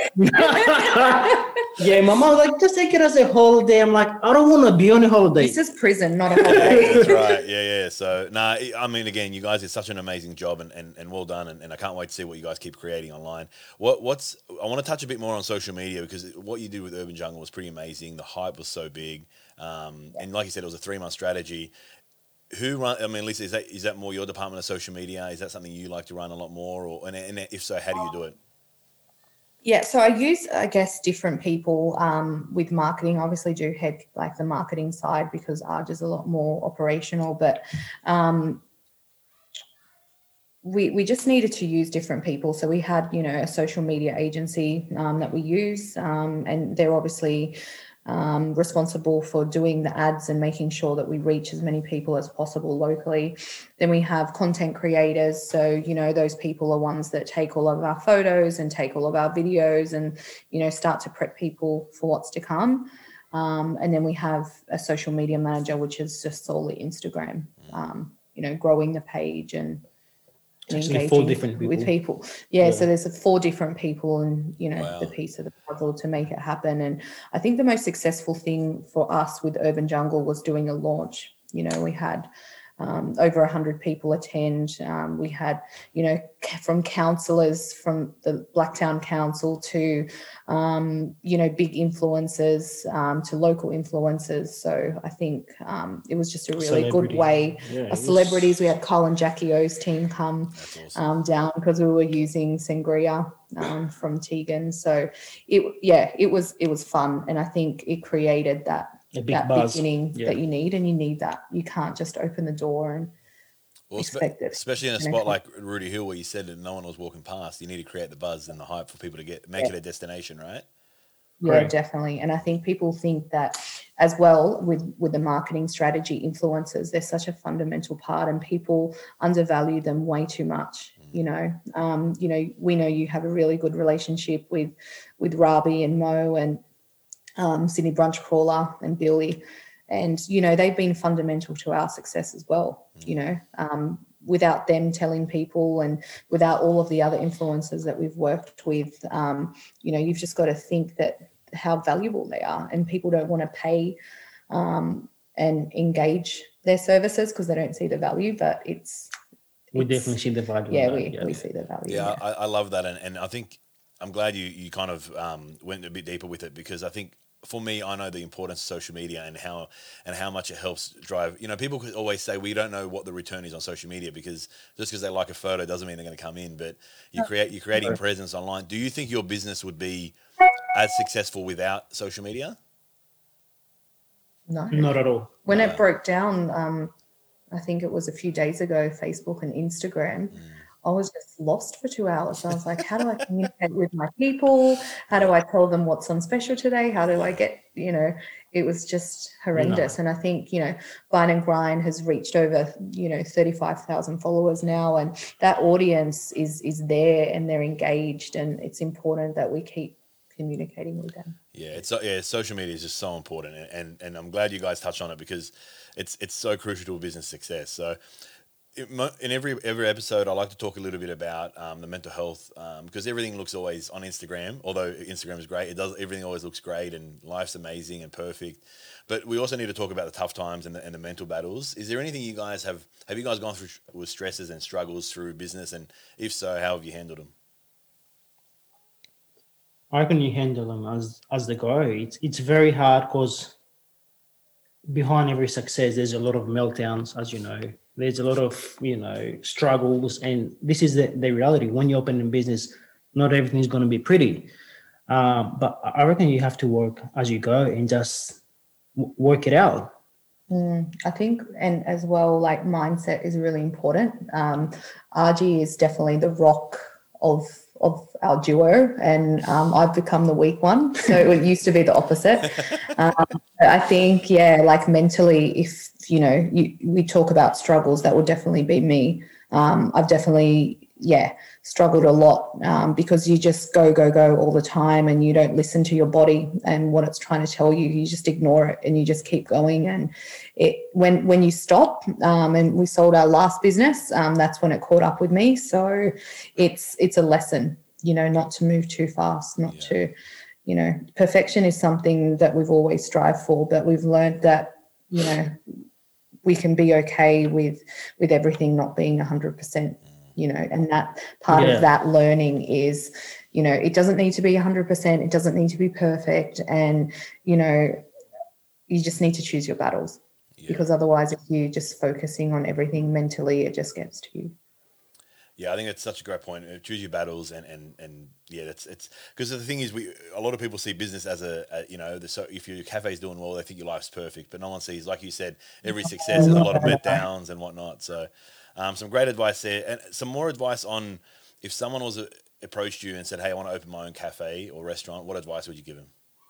Yeah, my mom was like, just take it as a holiday. I'm like, I don't want to be on a holiday. this is prison, not a holiday. That's right. Yeah. So, I mean, again, you guys did such an amazing job and well done. And I can't wait to see what you guys keep creating online. I want to touch a bit more on social media, because what you did with Urban Jungle was pretty amazing. The hype was so big. And like you said, it was a 3-month strategy. Lisa, is that more your department of social media? Is that something you like to run a lot more? And if so, how do you do it? Yeah, so I use, I guess, different people with marketing. I obviously do head like the marketing side because ours is a lot more operational, but we just needed to use different people. So we had, you know, a social media agency that we use, and they're obviously responsible for doing the ads and making sure that we reach as many people as possible locally. Then we have content creators. So, you know, those people are ones that take all of our photos and take all of our videos and, you know, start to prep people for what's to come. And then we have a social media manager, which is just solely Instagram, you know, growing the page and Actually 4 different people. with people. Yeah, so there's 4 different people and, you know, Wow. the piece of the puzzle to make it happen. And I think the most successful thing for us with Urban Jungle was doing a launch. You know, we had over 100 people attend. We had, you know, from councillors from the Blacktown Council to, you know, big influencers, to local influencers. So I think it was just a really good way. Celebrities, we had Carl and Jackie O's team come That's awesome. down because we were using sangria from Tegan. So it was fun, and I think it created that buzz. beginning that you need, and you need that. You can't just open the door and expect it. Especially in a spot like Rudy Hill, where you said that no one was walking past. You need to create the buzz and the hype for people to make it a destination, right? Yeah, Right. definitely. And I think people think that as well with the marketing strategy, influencers, they're such a fundamental part, and people undervalue them way too much. You know, we know you have a really good relationship with Rabi and Mo and Sydney Brunch Crawler and Billy, and you know they've been fundamental to our success as well. You know, without them telling people and without all of the other influencers that we've worked with, you know, you've just got to think that how valuable they are, and people don't want to pay and engage their services because they don't see the value. But we definitely see the value. Yeah, in that, we see the value. Yeah, I love that, and I think I'm glad you kind of went a bit deeper with it, because I think for me, I know the importance of social media and how much it helps drive. You know, people could always say we don't know what the return is on social media, because just because they like a photo doesn't mean they're going to come in. But you're creating presence online. Do you think your business would be as successful without social media? No, not at all. When it broke down, I think it was a few days ago, Facebook and Instagram, I was just lost for 2 hours. I was like, how do I communicate with my people? How do I tell them what's on special today? How do I get, it was just horrendous. And I think, Vine and Grind has reached over, 35,000 followers now. And that audience is there and they're engaged. And it's important that we keep communicating with them. Yeah, social media is just so important. And I'm glad you guys touched on it, because it's so crucial to a business success. So in every episode, I like to talk a little bit about the mental health, because everything looks always on Instagram. Although Instagram is great, everything always looks great and life's amazing and perfect. But we also need to talk about the tough times and the mental battles. Is there anything you guys have you guys gone through with stresses and struggles through business? And if so, how have you handled them? I reckon you handle them as they go. It's very hard, because behind every success, there's a lot of meltdowns, as you know. There's a lot of, struggles, and this is the reality. When you open a business, not everything is going to be pretty. But I reckon you have to work as you go and just work it out. I think, and as well, like mindset is really important. RG is definitely the rock of our duo, and I've become the weak one. So it used to be the opposite. I think, like mentally, if we talk about struggles, that would definitely be me. I've definitely struggled a lot because you just go all the time, and you don't listen to your body and what it's trying to tell you. You just ignore it and you just keep going. And when you stop, and we sold our last business, that's when it caught up with me. So it's a lesson, not to move too fast, not to, perfection is something that we've always strived for, but we've learned that, we can be okay with everything not being 100%. And that part of that learning is, it doesn't need to be 100%. It doesn't need to be perfect. And, you just need to choose your battles, because otherwise if you're just focusing on everything mentally, it just gets to you. Yeah, I think that's such a great point. Choose your battles, and it's because the thing is, a lot of people see business as so if your cafe's doing well, they think your life's perfect, but no one sees, like you said, every success has a lot of meltdowns and whatnot. So, some great advice there, and some more advice on if someone approached you and said, "Hey, I want to open my own cafe or restaurant," what advice would you give them?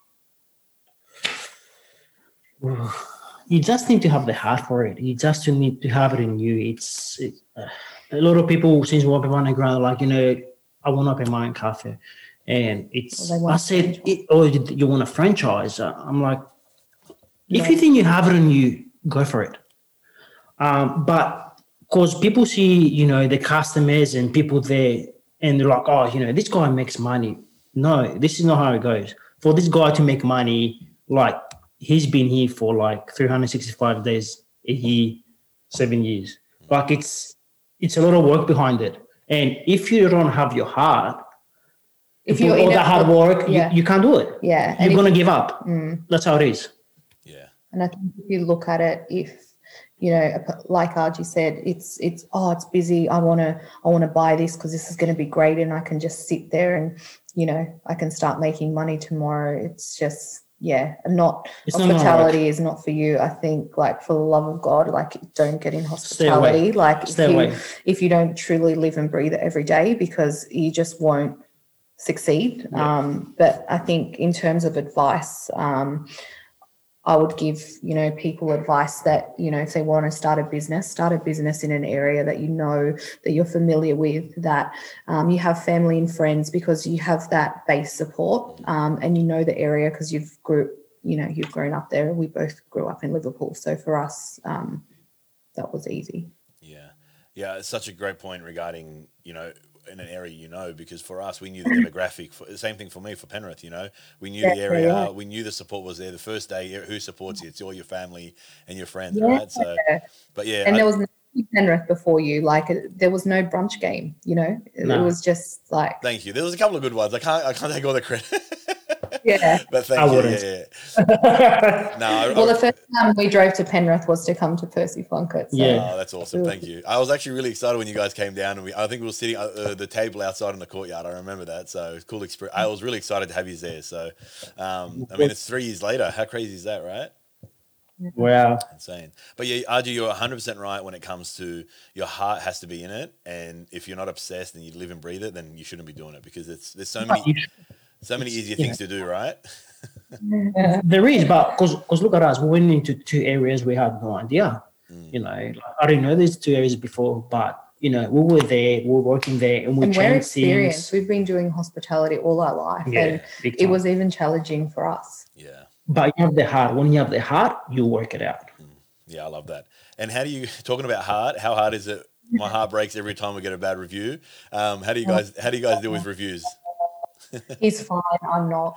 You just need to have the heart for it. You just need to have it in you. A lot of people, since we're on the ground, like, I want to open my own cafe. And I said, you want a franchise? I'm like, if you think you have it in you, go for it. But because people see, the customers and people there, and they're like, oh, this guy makes money. No, this is not how it goes. For this guy to make money, like, he's been here for like 365 days a year, 7 years. Like, it's a lot of work behind it. And if you don't have your heart, if you all that hard work, you can't do it. Yeah. You're going to give up. That's how it is. Yeah. And I think if you look at it, like RG said, it's busy. I want to buy this because this is going to be great, and I can just sit there and, I can start making money tomorrow. It's just, hospitality is not for you. I think, like, for the love of God, like, don't get in hospitality. Like, if you don't truly live and breathe it every day, because you just won't succeed. But I think in terms of advice, I would give, people advice that, if they want to start a business in an area that that you're familiar with, that you have family and friends, because you have that base support, and the area because you've grown up there. We both grew up in Liverpool. So for us, that was easy. Yeah. Yeah, it's such a great point regarding, in an area, because for us, we knew the demographic. Same thing for me, for Penrith, we knew the area, we knew the support was there. The first day, who supports you? It's all your family and your friends, right? So, but yeah. And there was no Penrith before you. Like, there was no brunch game, No. It was just like. Thank you. There was a couple of good ones. I can't take all the credit. Yeah. But thank you. wouldn't. Yeah. No. Well, the first time we drove to Penrith was to come to Percy Plunkett. So. Yeah. Oh, that's awesome. Thank you. I was actually really excited when you guys came down, and I think we were sitting at the table outside in the courtyard. I remember that. So cool experience. I was really excited to have you there. So, I mean, it's 3 years later. How crazy is that, right? Wow. Insane. But yeah, Arju, you're 100% right when it comes to your heart has to be in it. And if you're not obsessed and you live and breathe it, then you shouldn't be doing it, because there's so many easier things to do, right? There is, but because look at us, we went into 2 areas we had no idea. Like, I didn't know these 2 areas before, but we were there, we were working there, and we're changed experienced. things. We've been doing hospitality all our life, and big it time. was even challenging for us. Yeah. But you have the heart. When you have the heart, you work it out. Yeah, I love that. And talking about heart, how hard is it? My heart breaks every time we get a bad review. How do you guys deal with reviews? He's fine. I'm not.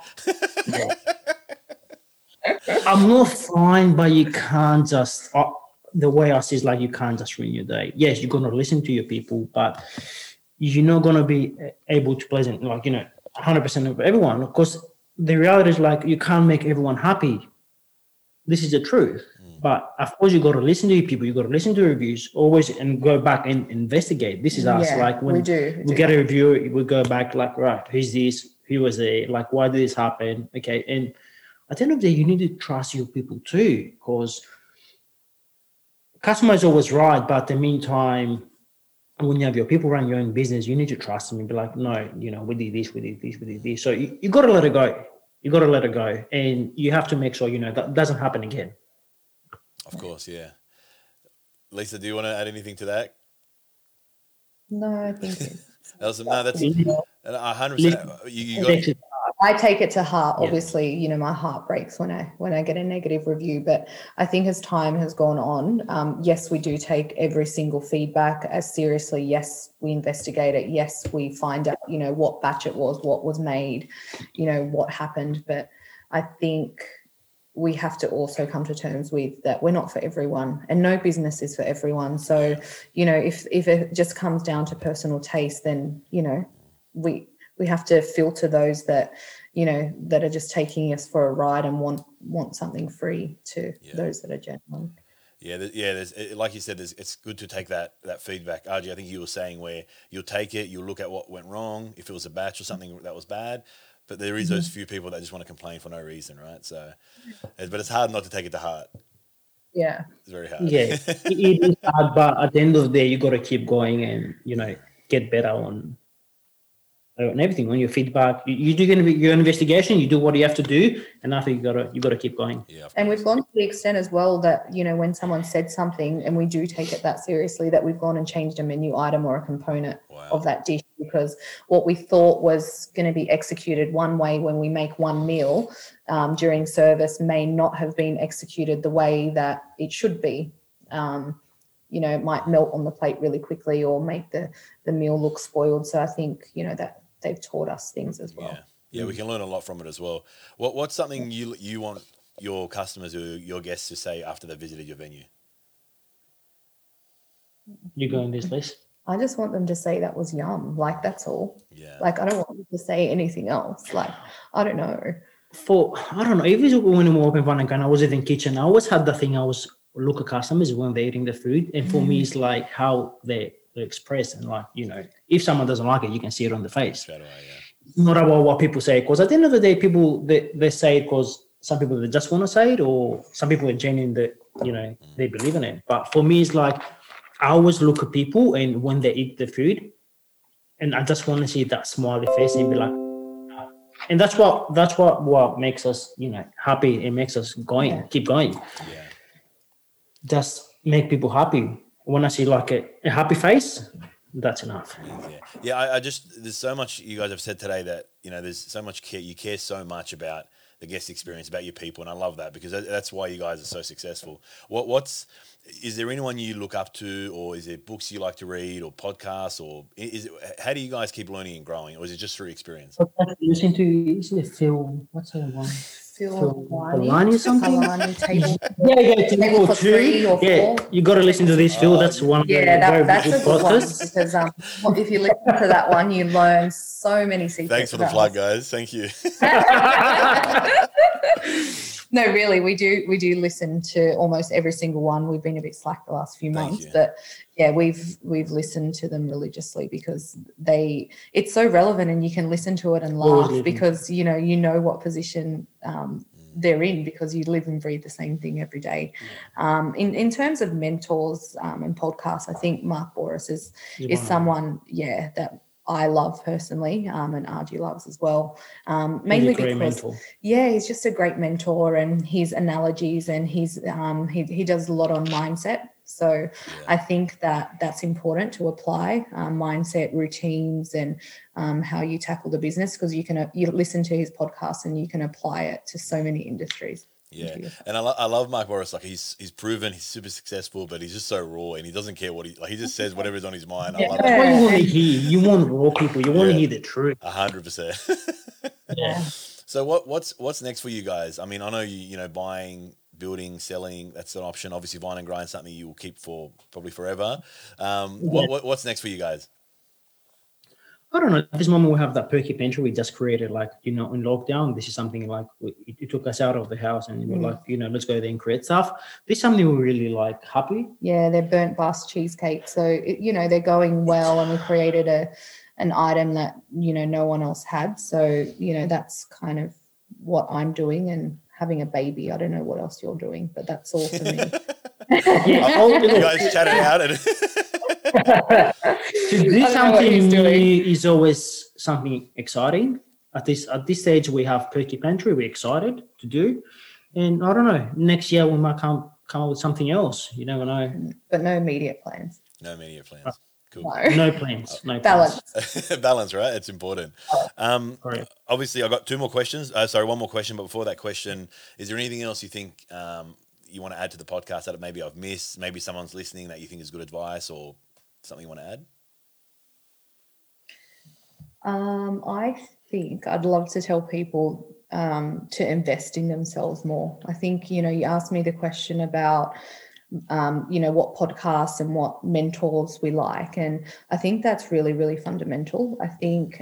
I'm not fine, but you can't just. The way I see is like, you can't just ruin your day. Yes, you're gonna listen to your people, but you're not gonna be able to pleasant 100% of everyone. Because the reality is, like, you can't make everyone happy. This is the truth. But of course, you got to listen to your people. You got to listen to reviews always, and go back and investigate. This is us. Yeah, like, when we do. get a review, we go back, like, right, who's this? Who was there? Like, why did this happen? Okay, and at the end of the day, you need to trust your people too, because customer is always right. But in the meantime, when you have your people run your own business, you need to trust them and be like, no, we did this, we did this, we did this. So you got to let it go. You got to let it go, and you have to make sure that doesn't happen again. Of course, yeah. Lisa, do you want to add anything to that? No, I think That's 100%. You got. I take it to heart. Obviously, my heart breaks when I get a negative review. But I think as time has gone on, yes, we do take every single feedback as seriously. Yes, we investigate it. Yes, we find out, what batch it was, what was made, what happened. But I think we have to also come to terms with that we're not for everyone, and no business is for everyone. So, if it just comes down to personal taste, then, we have to filter those that, that are just taking us for a ride and want something free to those that are genuine. Yeah, there's, like you said, it's good to take that feedback. RJ, I think you were saying where you'll take it, you'll look at what went wrong, if it was a batch or something that was bad, but there is those few people that just want to complain for no reason, right? So, but it's hard not to take it to heart. Yeah. It's very hard. Yeah, it is hard, but at the end of the day, you got to keep going and, get better on everything. On your feedback, you do your investigation, you do what you have to do, and after you got to keep going. Yeah, and we've gone to the extent as well that when someone said something, and we do take it that seriously, that we've gone and changed a menu item or a component of that dish, because what we thought was going to be executed one way when we make one meal during service may not have been executed the way that it should be. It might melt on the plate really quickly or make the meal look spoiled. So I think that they've taught us things as well. Yeah, we can learn a lot from it as well. What's something you want your customers or your guests to say after they visited your venue? You go in this list. I just want them to say that was yum. Like, that's all. Yeah. Like, I don't want them to say anything else. Like, I don't know. I don't know. Even when we open Van and I was in the kitchen, I always had the thing. I was look at customers when they're eating the food, and for me, it's like how they express, and like if someone doesn't like it, you can see it on the face. Straight away, yeah. Not about what people say, because at the end of the day, people they say it because some people they just want to say it, or some people are genuine that they believe in it. But for me, it's like I always look at people, and when they eat the food, and I just want to see that smiley face and be like, and that's what makes us happy. It makes us keep going. Yeah. Just make people happy. When I see like a happy face, that's enough. Yeah. I just there's so much you guys have said today that there's so much care. You care so much about the guest experience, about your people, and I love that because that's why you guys are so successful. Is there anyone you look up to, or is there books you like to read, or podcasts, or how do you guys keep learning and growing, or is it just through experience? Listen to, is it Phil? What's that one? Phil Halani or something? Halani, table table for two. 3 or 4. You got to listen to this, Phil. That's one of the very that's good a good one podcasts. because if you listen to that one, you learn so many secrets. Thanks for the plug, guys. Thank you. No, really, we do listen to almost every single one. We've been a bit slack the last few months, but yeah, we've listened to them religiously because it's so relevant, and you can listen to it and laugh because you know what position they're in because you live and breathe the same thing every day. In terms of mentors and podcasts, I think Mark Bouris is someone that I love personally, and Arju loves as well. Mainly because he's just a great mentor, and his analogies, and he does a lot on mindset. So I think that's important to apply mindset, routines, and how you tackle the business, because you listen to his podcast and you can apply it to so many industries. Yeah, and I love Mark Bouris. Like he's proven he's super successful, but he's just so raw, and he doesn't care what he just says whatever's on his mind. I love that's what you want to hear. You want raw people. You want to hear the truth. 100%. Yeah. So what's next for you guys? I mean, I know you buying, building, selling, that's an option. Obviously, Vine and Grind, something you will keep for probably forever. What's next for you guys? I don't know. At this moment, we have that Perky Pantry we just created, in lockdown. This is something it took us out of the house, and we're let's go there and create stuff. This is something we're really happy. Yeah, they're burnt bust cheesecake. So, they're going well, and we created an item that, no one else had. So, that's kind of what I'm doing, and having a baby. I don't know what else you're doing, but that's all for me. You guys chatted out and to do something new is always something exciting. At this stage, we have Perky Pantry. We're excited to do, and I don't know. Next year we might come up with something else. You never know. But no immediate plans. No immediate plans. Cool. No plans. No balance. Plans. Balance, right? It's important. Obviously, I've got 2 more questions. One more question. But before that question, is there anything else you think you want to add to the podcast that maybe I've missed? Maybe someone's listening that you think is good advice, or something you want to add? I think I'd love to tell people to invest in themselves more. I think, you asked me the question about, what podcasts and what mentors we like. And I think that's really, really fundamental. I think,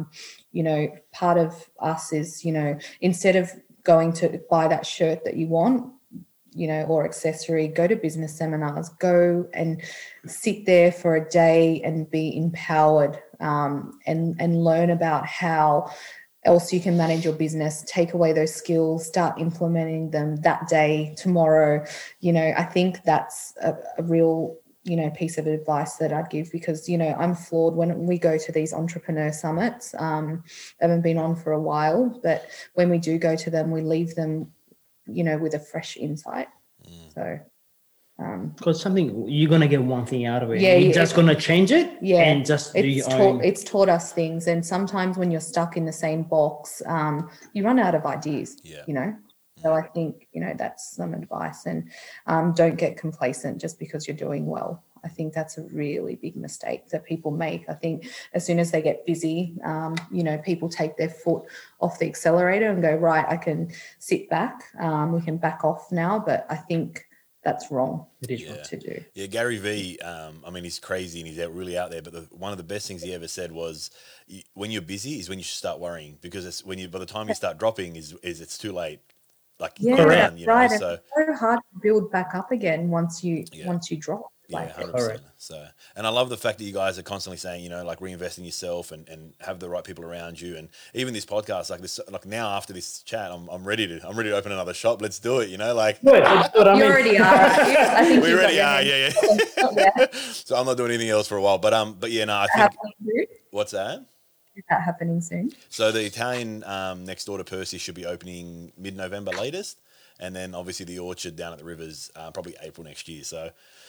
part of us is, instead of going to buy that shirt that you want, or accessory, go to business seminars, go and sit there for a day and be empowered, and learn about how else you can manage your business, take away those skills, start implementing them that day, tomorrow. I think that's a real, piece of advice that I'd give, because, I'm floored when we go to these entrepreneur summits. They haven't been on for a while, but when we do go to them, we leave them with a fresh insight. So, because something you're gonna get one thing out of it. Yeah, you're just gonna change it. Yeah, and just do your own. It's taught us things, and sometimes when you're stuck in the same box, you run out of ideas. Yeah. So I think that's some advice, and don't get complacent just because you're doing well. I think that's a really big mistake that people make. I think as soon as they get busy, people take their foot off the accelerator and go, right, I can sit back. We can back off now. But I think that's wrong. It is wrong to do. Yeah, Gary Vee, he's crazy and he's really out there. But one of the best things he ever said was, when you're busy is when you should start worrying, because it's by the time you start dropping is it's too late. Right. It's so hard to build back up again once you drop. Yeah, 100%. So, and I love the fact that you guys are constantly saying, reinvest in yourself and have the right people around you. And even this podcast, now after this chat, I'm ready to open another shop. Let's do it. You already are. I think we already are. Yeah. So I'm not doing anything else for a while. But yeah, no, I think. What's that? Is that happening soon? So the Italian next door to Percy should be opening mid-November latest, and then obviously the Orchard down at the Rivers probably April next year. So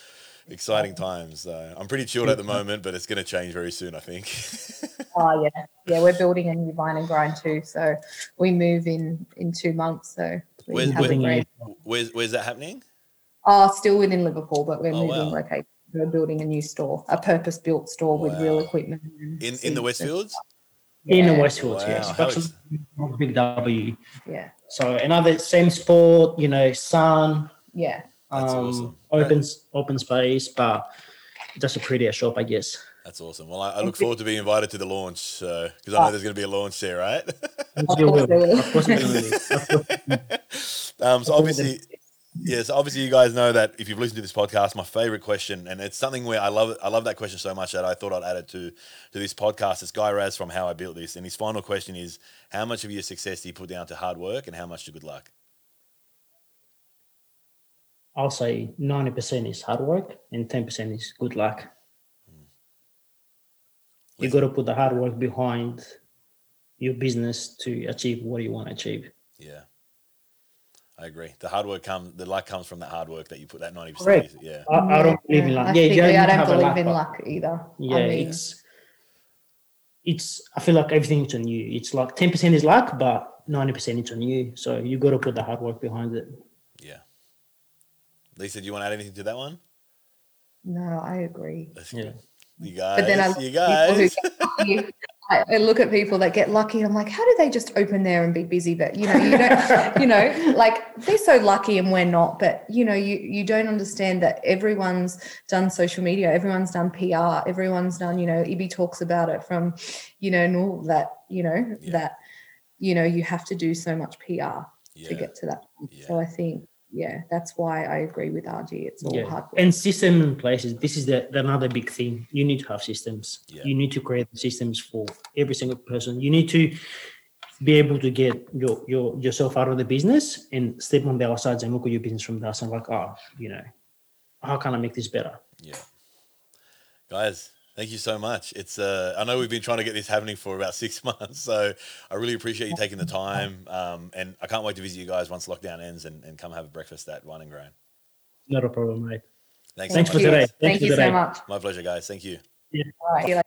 Exciting times. I'm pretty chilled at the moment, but it's going to change very soon, I think. Oh yeah, we're building a new Vine and Grind too. So we move in 2 months. So we have a great. Where's that happening? Oh, still within Liverpool, but we're moving wow. location. We're building a new store, a purpose-built store with real equipment. In the Westfields? In the Westfields, Wow. yes. Big W. Yeah. So another same sport, sun. Yeah. That's awesome. Open space, but just a prettier shop, I guess. That's awesome. Well, I look forward to being invited to the launch because I know there's going to be a launch there, right? Of course we will. So obviously you guys know that if you've listened to this podcast, my favorite question, and it's something where I love that question so much that I thought I'd add it to this podcast. It's Guy Raz from How I Built This, and his final question is, how much of your success do you put down to hard work and how much to good luck? I'll say 90% is hard work and 10% is good luck. You got to put the hard work behind your business to achieve what you want to achieve. Yeah, I agree. The luck comes from that hard work that you put that 90%. Correct. Yeah. I don't believe in luck. I don't believe in luck either. Yeah, it's. I feel like everything's on you. It's like 10% is luck, but 90% it's on you. So you got to put the hard work behind it. Yeah. Lisa, do you want to add anything to that one? No, I agree. That's yeah. good. You guys. But then I look at people that get lucky and I'm like, how do they just open there and be busy? But you don't, like they're so lucky and we're not, but you don't understand that everyone's done social media, everyone's done PR, everyone's done, Ibi talks about it from, and all that, that, you have to do so much PR to get to that point. Yeah. So I think, that's why I agree with RG. It's all hard work. And system in places. This is another big thing. You need to have systems. Yeah. You need to create systems for every single person. You need to be able to get yourself out of the business and step on the outside and look at your business from the outside like, how can I make this better? Yeah. Guys, thank you so much. It's I know we've been trying to get this happening for about 6 months, so I really appreciate you taking the time. And I can't wait to visit you guys once lockdown ends and come have a breakfast at Vine and Grind. Not a problem, mate. Thanks for today. Thank you so much. My pleasure, guys. Thank you. Yeah. All right.